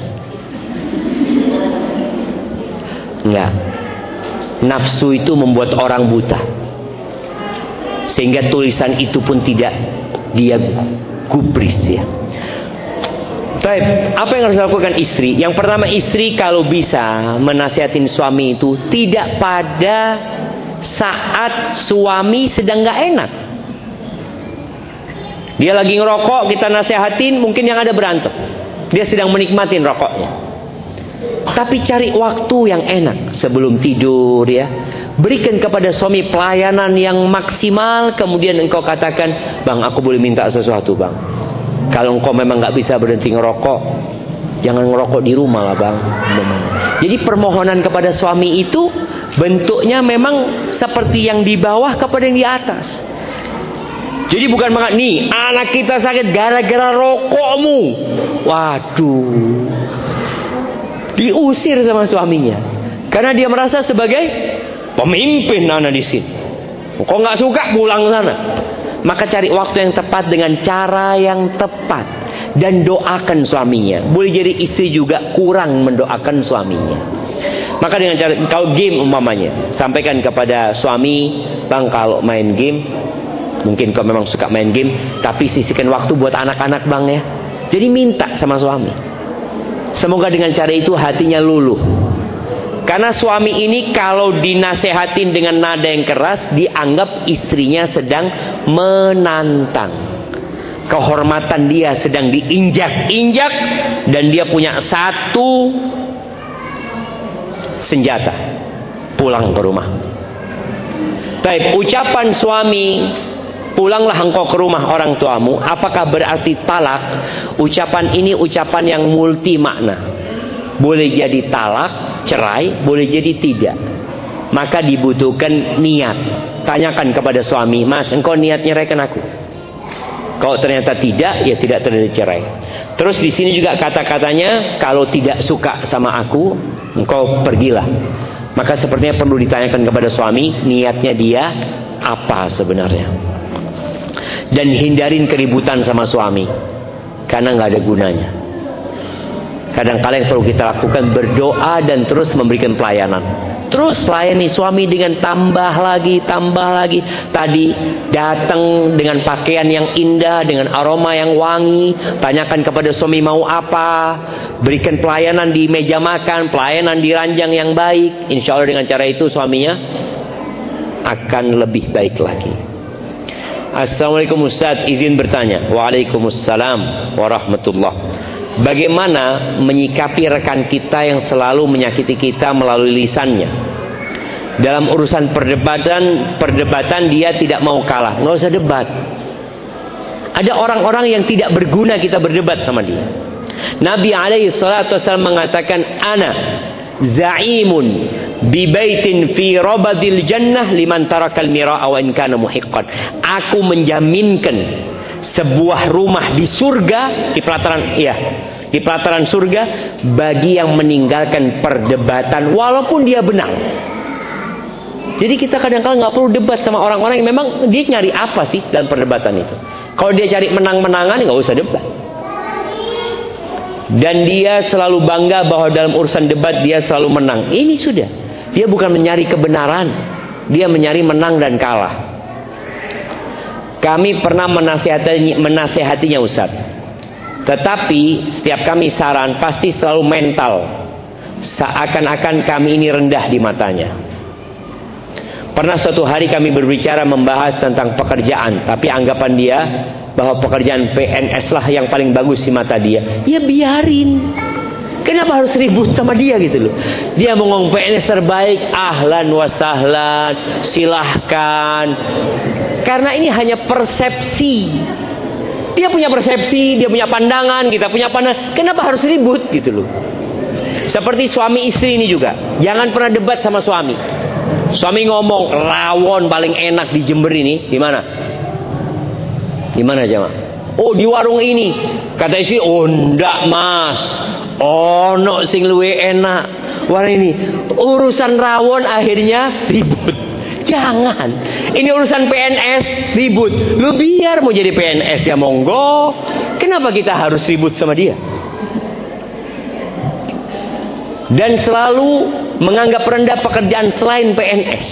Enggak. Nafsu itu membuat orang buta, sehingga tulisan itu pun tidak dia gubris ya. Baik, apa yang harus dilakukan istri? Yang pertama, istri kalau bisa menasihatin suami itu tidak pada saat suami sedang nggak enak. Dia lagi ngerokok, kita nasihatin, mungkin yang ada berantem. Dia sedang menikmatin rokoknya. Tapi cari waktu yang enak sebelum tidur ya. Berikan kepada suami pelayanan yang maksimal. Kemudian engkau katakan, bang, aku boleh minta sesuatu, bang. Kalau engkau memang gak bisa berhenti ngerokok, jangan ngerokok di rumah lah, bang. Jadi permohonan kepada suami itu bentuknya memang seperti yang di bawah kepada yang di atas. Jadi bukan banget, nih anak kita sakit gara-gara rokokmu. Waduh, diusir sama suaminya karena dia merasa sebagai pemimpin anak di sini. Kok nggak suka pulang sana? Maka cari waktu yang tepat dengan cara yang tepat dan doakan suaminya. Boleh jadi istri juga kurang mendoakan suaminya. Maka dengan cara, kalau game umpamanya, sampaikan kepada suami, bang, kalau main game, mungkin kau memang suka main game, tapi sisihkan waktu buat anak-anak, bang ya. Jadi minta sama suami. Semoga dengan cara itu hatinya luluh. Karena suami ini kalau dinasehatin dengan nada yang keras, dianggap istrinya sedang menantang. Kehormatan dia sedang diinjak-injak, dan dia punya satu senjata, pulang ke rumah. Baik, ucapan suami, pulanglah engkau ke rumah orang tuamu, apakah berarti talak? Ucapan ini ucapan yang multi makna. Boleh jadi talak, cerai, boleh jadi tidak. Maka dibutuhkan niat. Tanyakan kepada suami, Mas, engkau niat nyeraikan aku? Kalau ternyata tidak, ya tidak terjadi cerai. Terus di sini juga kata-katanya, kalau tidak suka sama aku, engkau pergilah. Maka sepertinya perlu ditanyakan kepada suami, niatnya dia apa sebenarnya. Dan hindarin keributan sama suami, karena nggak ada gunanya. Kadang-kadang yang perlu kita lakukan berdoa dan terus memberikan pelayanan. Terus layani suami dengan tambah lagi, tambah lagi. Tadi datang dengan pakaian yang indah, dengan aroma yang wangi. Tanyakan kepada suami mau apa. Berikan pelayanan di meja makan, pelayanan di ranjang yang baik. Insya Allah dengan cara itu suaminya akan lebih baik lagi. Assalamualaikum Ustaz, izin bertanya. Waalaikumsalam warahmatullah. Bagaimana menyikapi rekan kita yang selalu menyakiti kita melalui lisannya? Dalam urusan perdebatan, perdebatan dia tidak mau kalah. Nggak usah debat. Ada orang-orang yang tidak berguna kita berdebat sama dia. Nabi alaihi salatu wasallam mengatakan, Ana za'imun bi baitin fi rabadil jannah liman tarakal mira'a wa in kana muhiqqan. Aku menjaminkan sebuah rumah di surga, di pelataran, iya, di pelataran surga bagi yang meninggalkan perdebatan walaupun dia benar. Jadi kita kadang-kadang nggak perlu debat sama orang-orang yang memang dia nyari apa sih dalam perdebatan itu. Kalau dia cari menang-menangan, nggak usah debat. Dan dia selalu bangga bahwa dalam urusan debat dia selalu menang. Ini sudah. Dia bukan mencari kebenaran, dia mencari menang dan kalah. Kami pernah menasihatinya, menasihatinya Ustaz. Tetapi setiap kami saran pasti selalu mental. Seakan-akan kami ini rendah di matanya. Pernah suatu hari kami berbicara membahas tentang pekerjaan. Tapi anggapan dia bahwa pekerjaan P N S lah yang paling bagus di mata dia. Ya biarin. Kenapa harus ribut sama dia gitu loh. Dia mau ngomong P N S terbaik, ahlan wa sahlan, silahkan. Karena ini hanya persepsi. Dia punya persepsi, dia punya pandangan, kita punya pandangan. Kenapa harus ribut gitu loh. Seperti suami istri ini juga. Jangan pernah debat sama suami. Suami ngomong, rawon paling enak di Jember ini, di mana? Di mana aja, Mak? Oh, di warung ini. Kata istri, oh ndak Mas. Oh, no sing luwe enak. Warung ini. Urusan rawon akhirnya ribut. Jangan. Ini urusan P N S ribut. Lu biar mau jadi P N S ya monggo. Kenapa kita harus ribut sama dia? Dan selalu menganggap rendah pekerjaan selain P N S.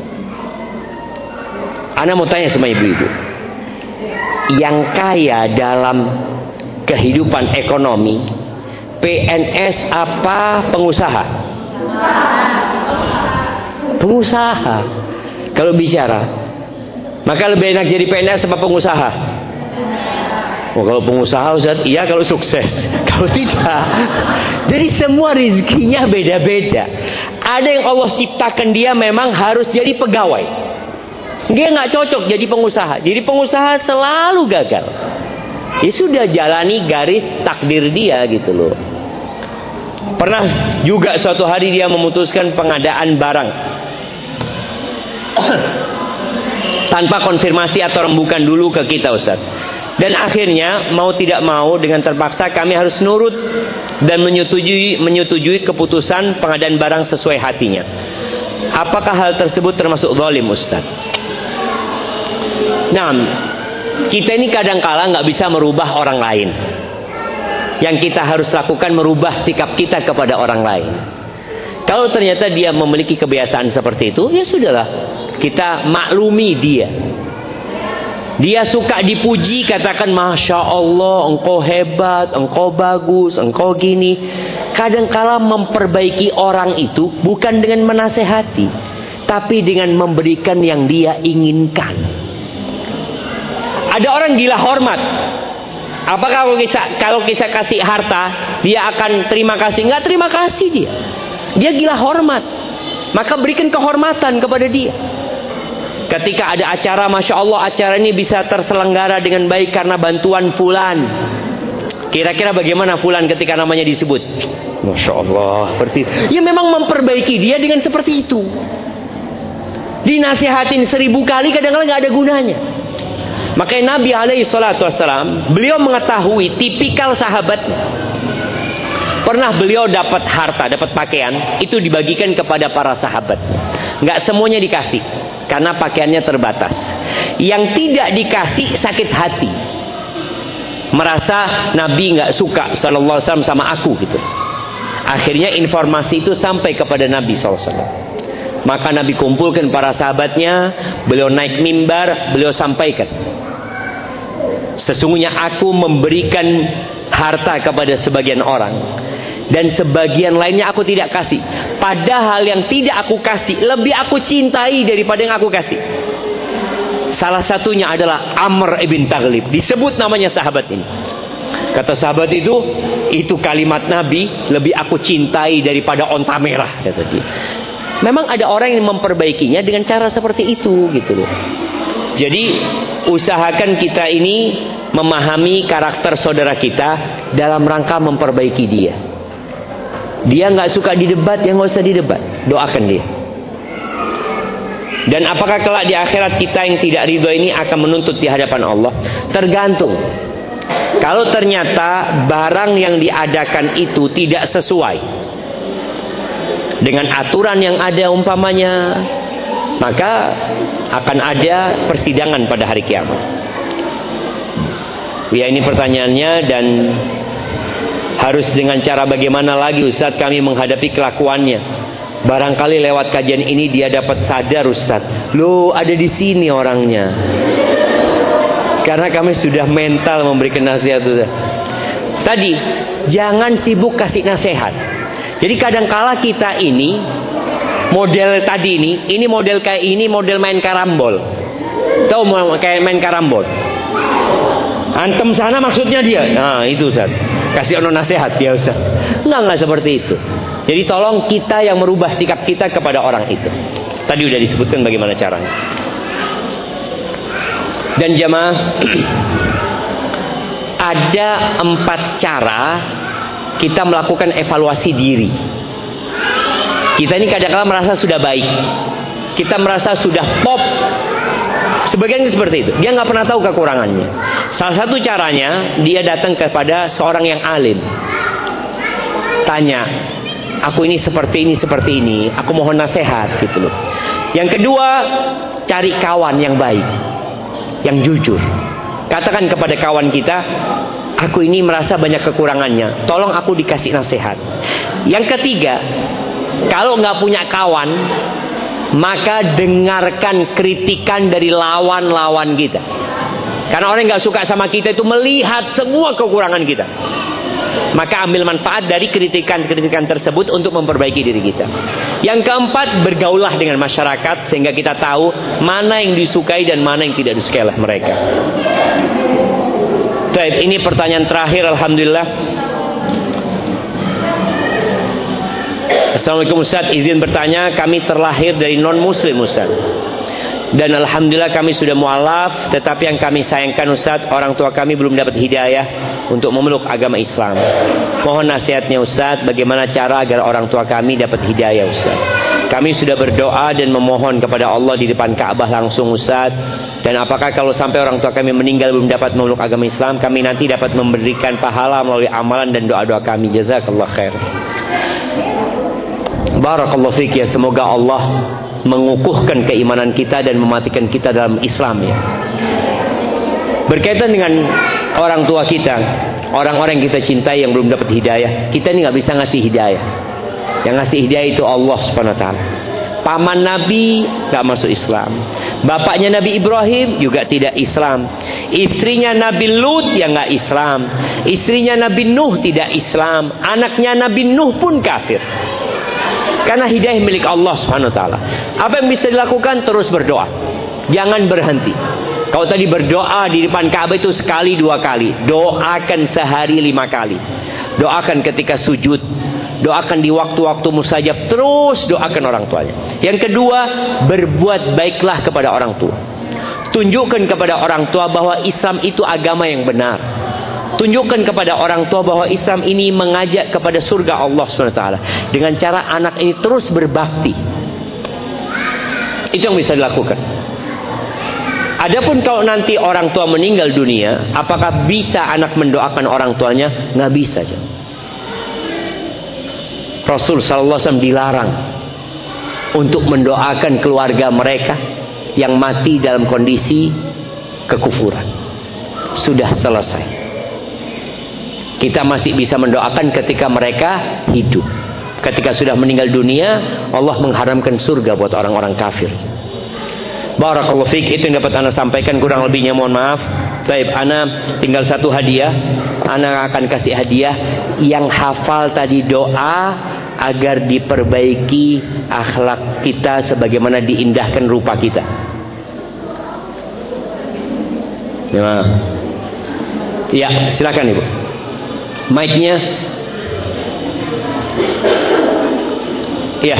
Ana mau tanya sama ibu-ibu. Yang kaya dalam kehidupan ekonomi, P N S apa pengusaha? Pengusaha. Kalau bicara, maka lebih enak jadi P N S apa pengusaha? Oh, kalau pengusaha Ustaz, iya kalau sukses. Kalau tidak, jadi semua rezekinya beda-beda. Ada yang Allah ciptakan dia memang harus jadi pegawai. Dia nggak cocok jadi pengusaha. Jadi pengusaha selalu gagal. Ya sudah, jalani garis takdir dia gitu loh. Pernah juga suatu hari dia memutuskan pengadaan barang tanpa konfirmasi atau rembukan dulu ke kita Ustaz. Dan akhirnya mau tidak mau dengan terpaksa kami harus nurut dan menyetujui menyetujui keputusan pengadaan barang sesuai hatinya. Apakah hal tersebut termasuk zalim Ustaz? Nah, kita ini kadang-kala nggak bisa merubah orang lain. Yang kita harus lakukan merubah sikap kita kepada orang lain. Kalau ternyata dia memiliki kebiasaan seperti itu, ya sudahlah. Kita maklumi dia. Dia suka dipuji, katakan Masya Allah, engkau hebat, engkau bagus, engkau gini. kadangkala memperbaiki orang itu bukan dengan menasehati, tapi dengan memberikan yang dia inginkan. Ada orang gila hormat. Apakah kalau kita, kalau kita kasih harta, dia akan terima kasih? Enggak terima kasih dia. Dia gila hormat. Maka berikan kehormatan kepada dia. Ketika ada acara, Masya Allah acara ini bisa terselenggara dengan baik karena bantuan fulan. Kira-kira bagaimana fulan ketika namanya disebut? Masya Allah. Seperti ya memang memperbaiki dia dengan seperti itu. Dinasihatin seribu kali kadang-kadang nggak ada gunanya. Makanya Nabi alaihi salatu wassalam, beliau mengetahui tipikal sahabatnya. Pernah beliau dapat harta, dapat pakaian, itu dibagikan kepada para sahabat. Nggak semuanya dikasih, karena pakaiannya terbatas. Yang tidak dikasih sakit hati, merasa Nabi nggak suka sallallahu alaihi wasallam sama aku gitu. Akhirnya informasi itu sampai kepada Nabi sallallahu alaihi wasallam. Maka Nabi kumpulkan para sahabatnya, beliau naik mimbar, beliau sampaikan, sesungguhnya aku memberikan harta kepada sebagian orang dan sebagian lainnya aku tidak kasih. Padahal yang tidak aku kasih lebih aku cintai daripada yang aku kasih. Salah satunya adalah Amr ibn Taghlib. Disebut namanya sahabat ini. Kata sahabat itu, itu kalimat Nabi, lebih aku cintai daripada onta merah, kata dia. Memang ada orang yang memperbaikinya dengan cara seperti itu gitu loh. Jadi usahakan kita ini memahami karakter saudara kita dalam rangka memperbaiki dia. Dia nggak suka didebat, ya nggak usah didebat, doakan dia. Dan apakah kelak di akhirat kita yang tidak ridho ini akan menuntut di hadapan Allah? Tergantung. Kalau ternyata barang yang diadakan itu tidak sesuai dengan aturan yang ada umpamanya, maka akan ada persidangan pada hari kiamat. Ya, ini pertanyaannya, dan harus dengan cara bagaimana lagi Ustaz kami menghadapi kelakuannya? Barangkali lewat kajian ini dia dapat sadar, Ustaz, loh ada di sini orangnya. Karena kami sudah mental memberikan nasihat Ustaz. Tadi jangan sibuk kasih nasihat. Jadi kadangkala kita ini model tadi ini, ini model kayak ini model main karambol. Tahu kayak main karambol? Antem sana maksudnya dia. Nah, itu Ustaz. Kasih ono nasihat ya Ustaz. Enggak enggak seperti itu. Jadi tolong kita yang merubah sikap kita kepada orang itu. Tadi udah disebutkan bagaimana caranya. Dan jamaah, ada empat cara kita melakukan evaluasi diri. Kita ini kadang-kadang merasa sudah baik, kita merasa sudah top. Sebagian seperti itu. Dia nggak pernah tahu kekurangannya. Salah satu caranya, dia datang kepada seorang yang alim, tanya, aku ini seperti ini seperti ini, aku mohon nasihat gitu loh. Yang kedua, cari kawan yang baik, yang jujur. Katakan kepada kawan kita, aku ini merasa banyak kekurangannya, tolong aku dikasih nasihat. Yang ketiga, kalau nggak punya kawan, maka dengarkan kritikan dari lawan-lawan kita. Karena orang yang nggak suka sama kita itu melihat semua kekurangan kita. Maka ambil manfaat dari kritikan-kritikan tersebut untuk memperbaiki diri kita. Yang keempat, bergaulah dengan masyarakat sehingga kita tahu mana yang disukai dan mana yang tidak disukai oleh mereka. Baik, ini pertanyaan terakhir, alhamdulillah. Assalamualaikum Ustaz, izin bertanya, kami terlahir dari non muslim Ustaz, dan alhamdulillah kami sudah mualaf, tetapi yang kami sayangkan Ustaz, orang tua kami belum dapat hidayah untuk memeluk agama Islam. Mohon nasihatnya Ustaz, bagaimana cara agar orang tua kami dapat hidayah Ustaz. Kami sudah berdoa dan memohon kepada Allah di depan Ka'bah langsung Ustaz. Dan apakah kalau sampai orang tua kami meninggal belum dapat memeluk agama Islam, kami nanti dapat memberikan pahala melalui amalan dan doa-doa kami. Jazakallah khair. Barakallahu fiik ya, semoga Allah mengukuhkan keimanan kita dan mematikan kita dalam Islam ya. Berkaitan dengan orang tua kita, orang-orang yang kita cintai yang belum dapat hidayah, kita ini nggak bisa ngasih hidayah. Yang ngasih hidayah itu Allah subhanahu wa taala. Paman Nabi gak masuk Islam. Bapaknya Nabi Ibrahim juga tidak Islam. Istrinya Nabi Lut yang gak Islam. Istrinya Nabi Nuh tidak Islam. Anaknya Nabi Nuh pun kafir. Karena hidayah milik Allah subhanahu wa taala. Apa yang bisa dilakukan? Terus berdoa. Jangan berhenti. Kalau tadi berdoa di depan Ka'bah itu sekali dua kali. Doakan sehari lima kali. Doakan ketika sujud. Doakan di waktu-waktu mustajab. Terus doakan orang tuanya. Yang kedua, berbuat baiklah kepada orang tua. Tunjukkan kepada orang tua bahwa Islam itu agama yang benar. Tunjukkan kepada orang tua bahwa Islam ini mengajak kepada surga Allah subhanahu wa taala. Dengan cara anak ini terus berbakti. Itu yang bisa dilakukan. Adapun kalau nanti orang tua meninggal dunia, apakah bisa anak mendoakan orang tuanya? Nggak bisa. Rasul sallallahu alaihi wasallam dilarang untuk mendoakan keluarga mereka yang mati dalam kondisi kekufuran. Sudah selesai. Kita masih bisa mendoakan ketika mereka hidup. Ketika sudah meninggal dunia, Allah mengharamkan surga buat orang-orang kafir. Barakallahu fiik, itu yang dapat ana sampaikan, kurang lebihnya mohon maaf. Baik, ana tinggal satu hadiah. Ana akan kasih hadiah yang hafal tadi doa agar diperbaiki akhlak kita sebagaimana diindahkan rupa kita. Ya, ya silakan Ibu. Mic-nya. Iya.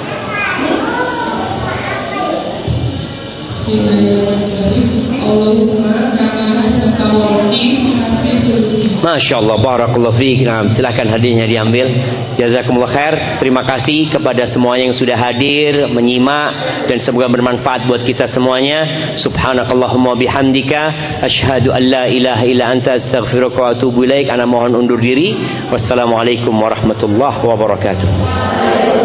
Masya Allah, barakallahu fiik. Nah, silakan hadiahnya diambil. Jazakumullah khair. Terima kasih kepada semuanya yang sudah hadir, menyimak, dan semoga bermanfaat buat kita semuanya. Subhanakallahumma bihamdika asyhadu an la ilaha illa anta astaghfiruka wa atubu ilaik. Ana mohon undur diri. Wassalamualaikum warahmatullahi wabarakatuh.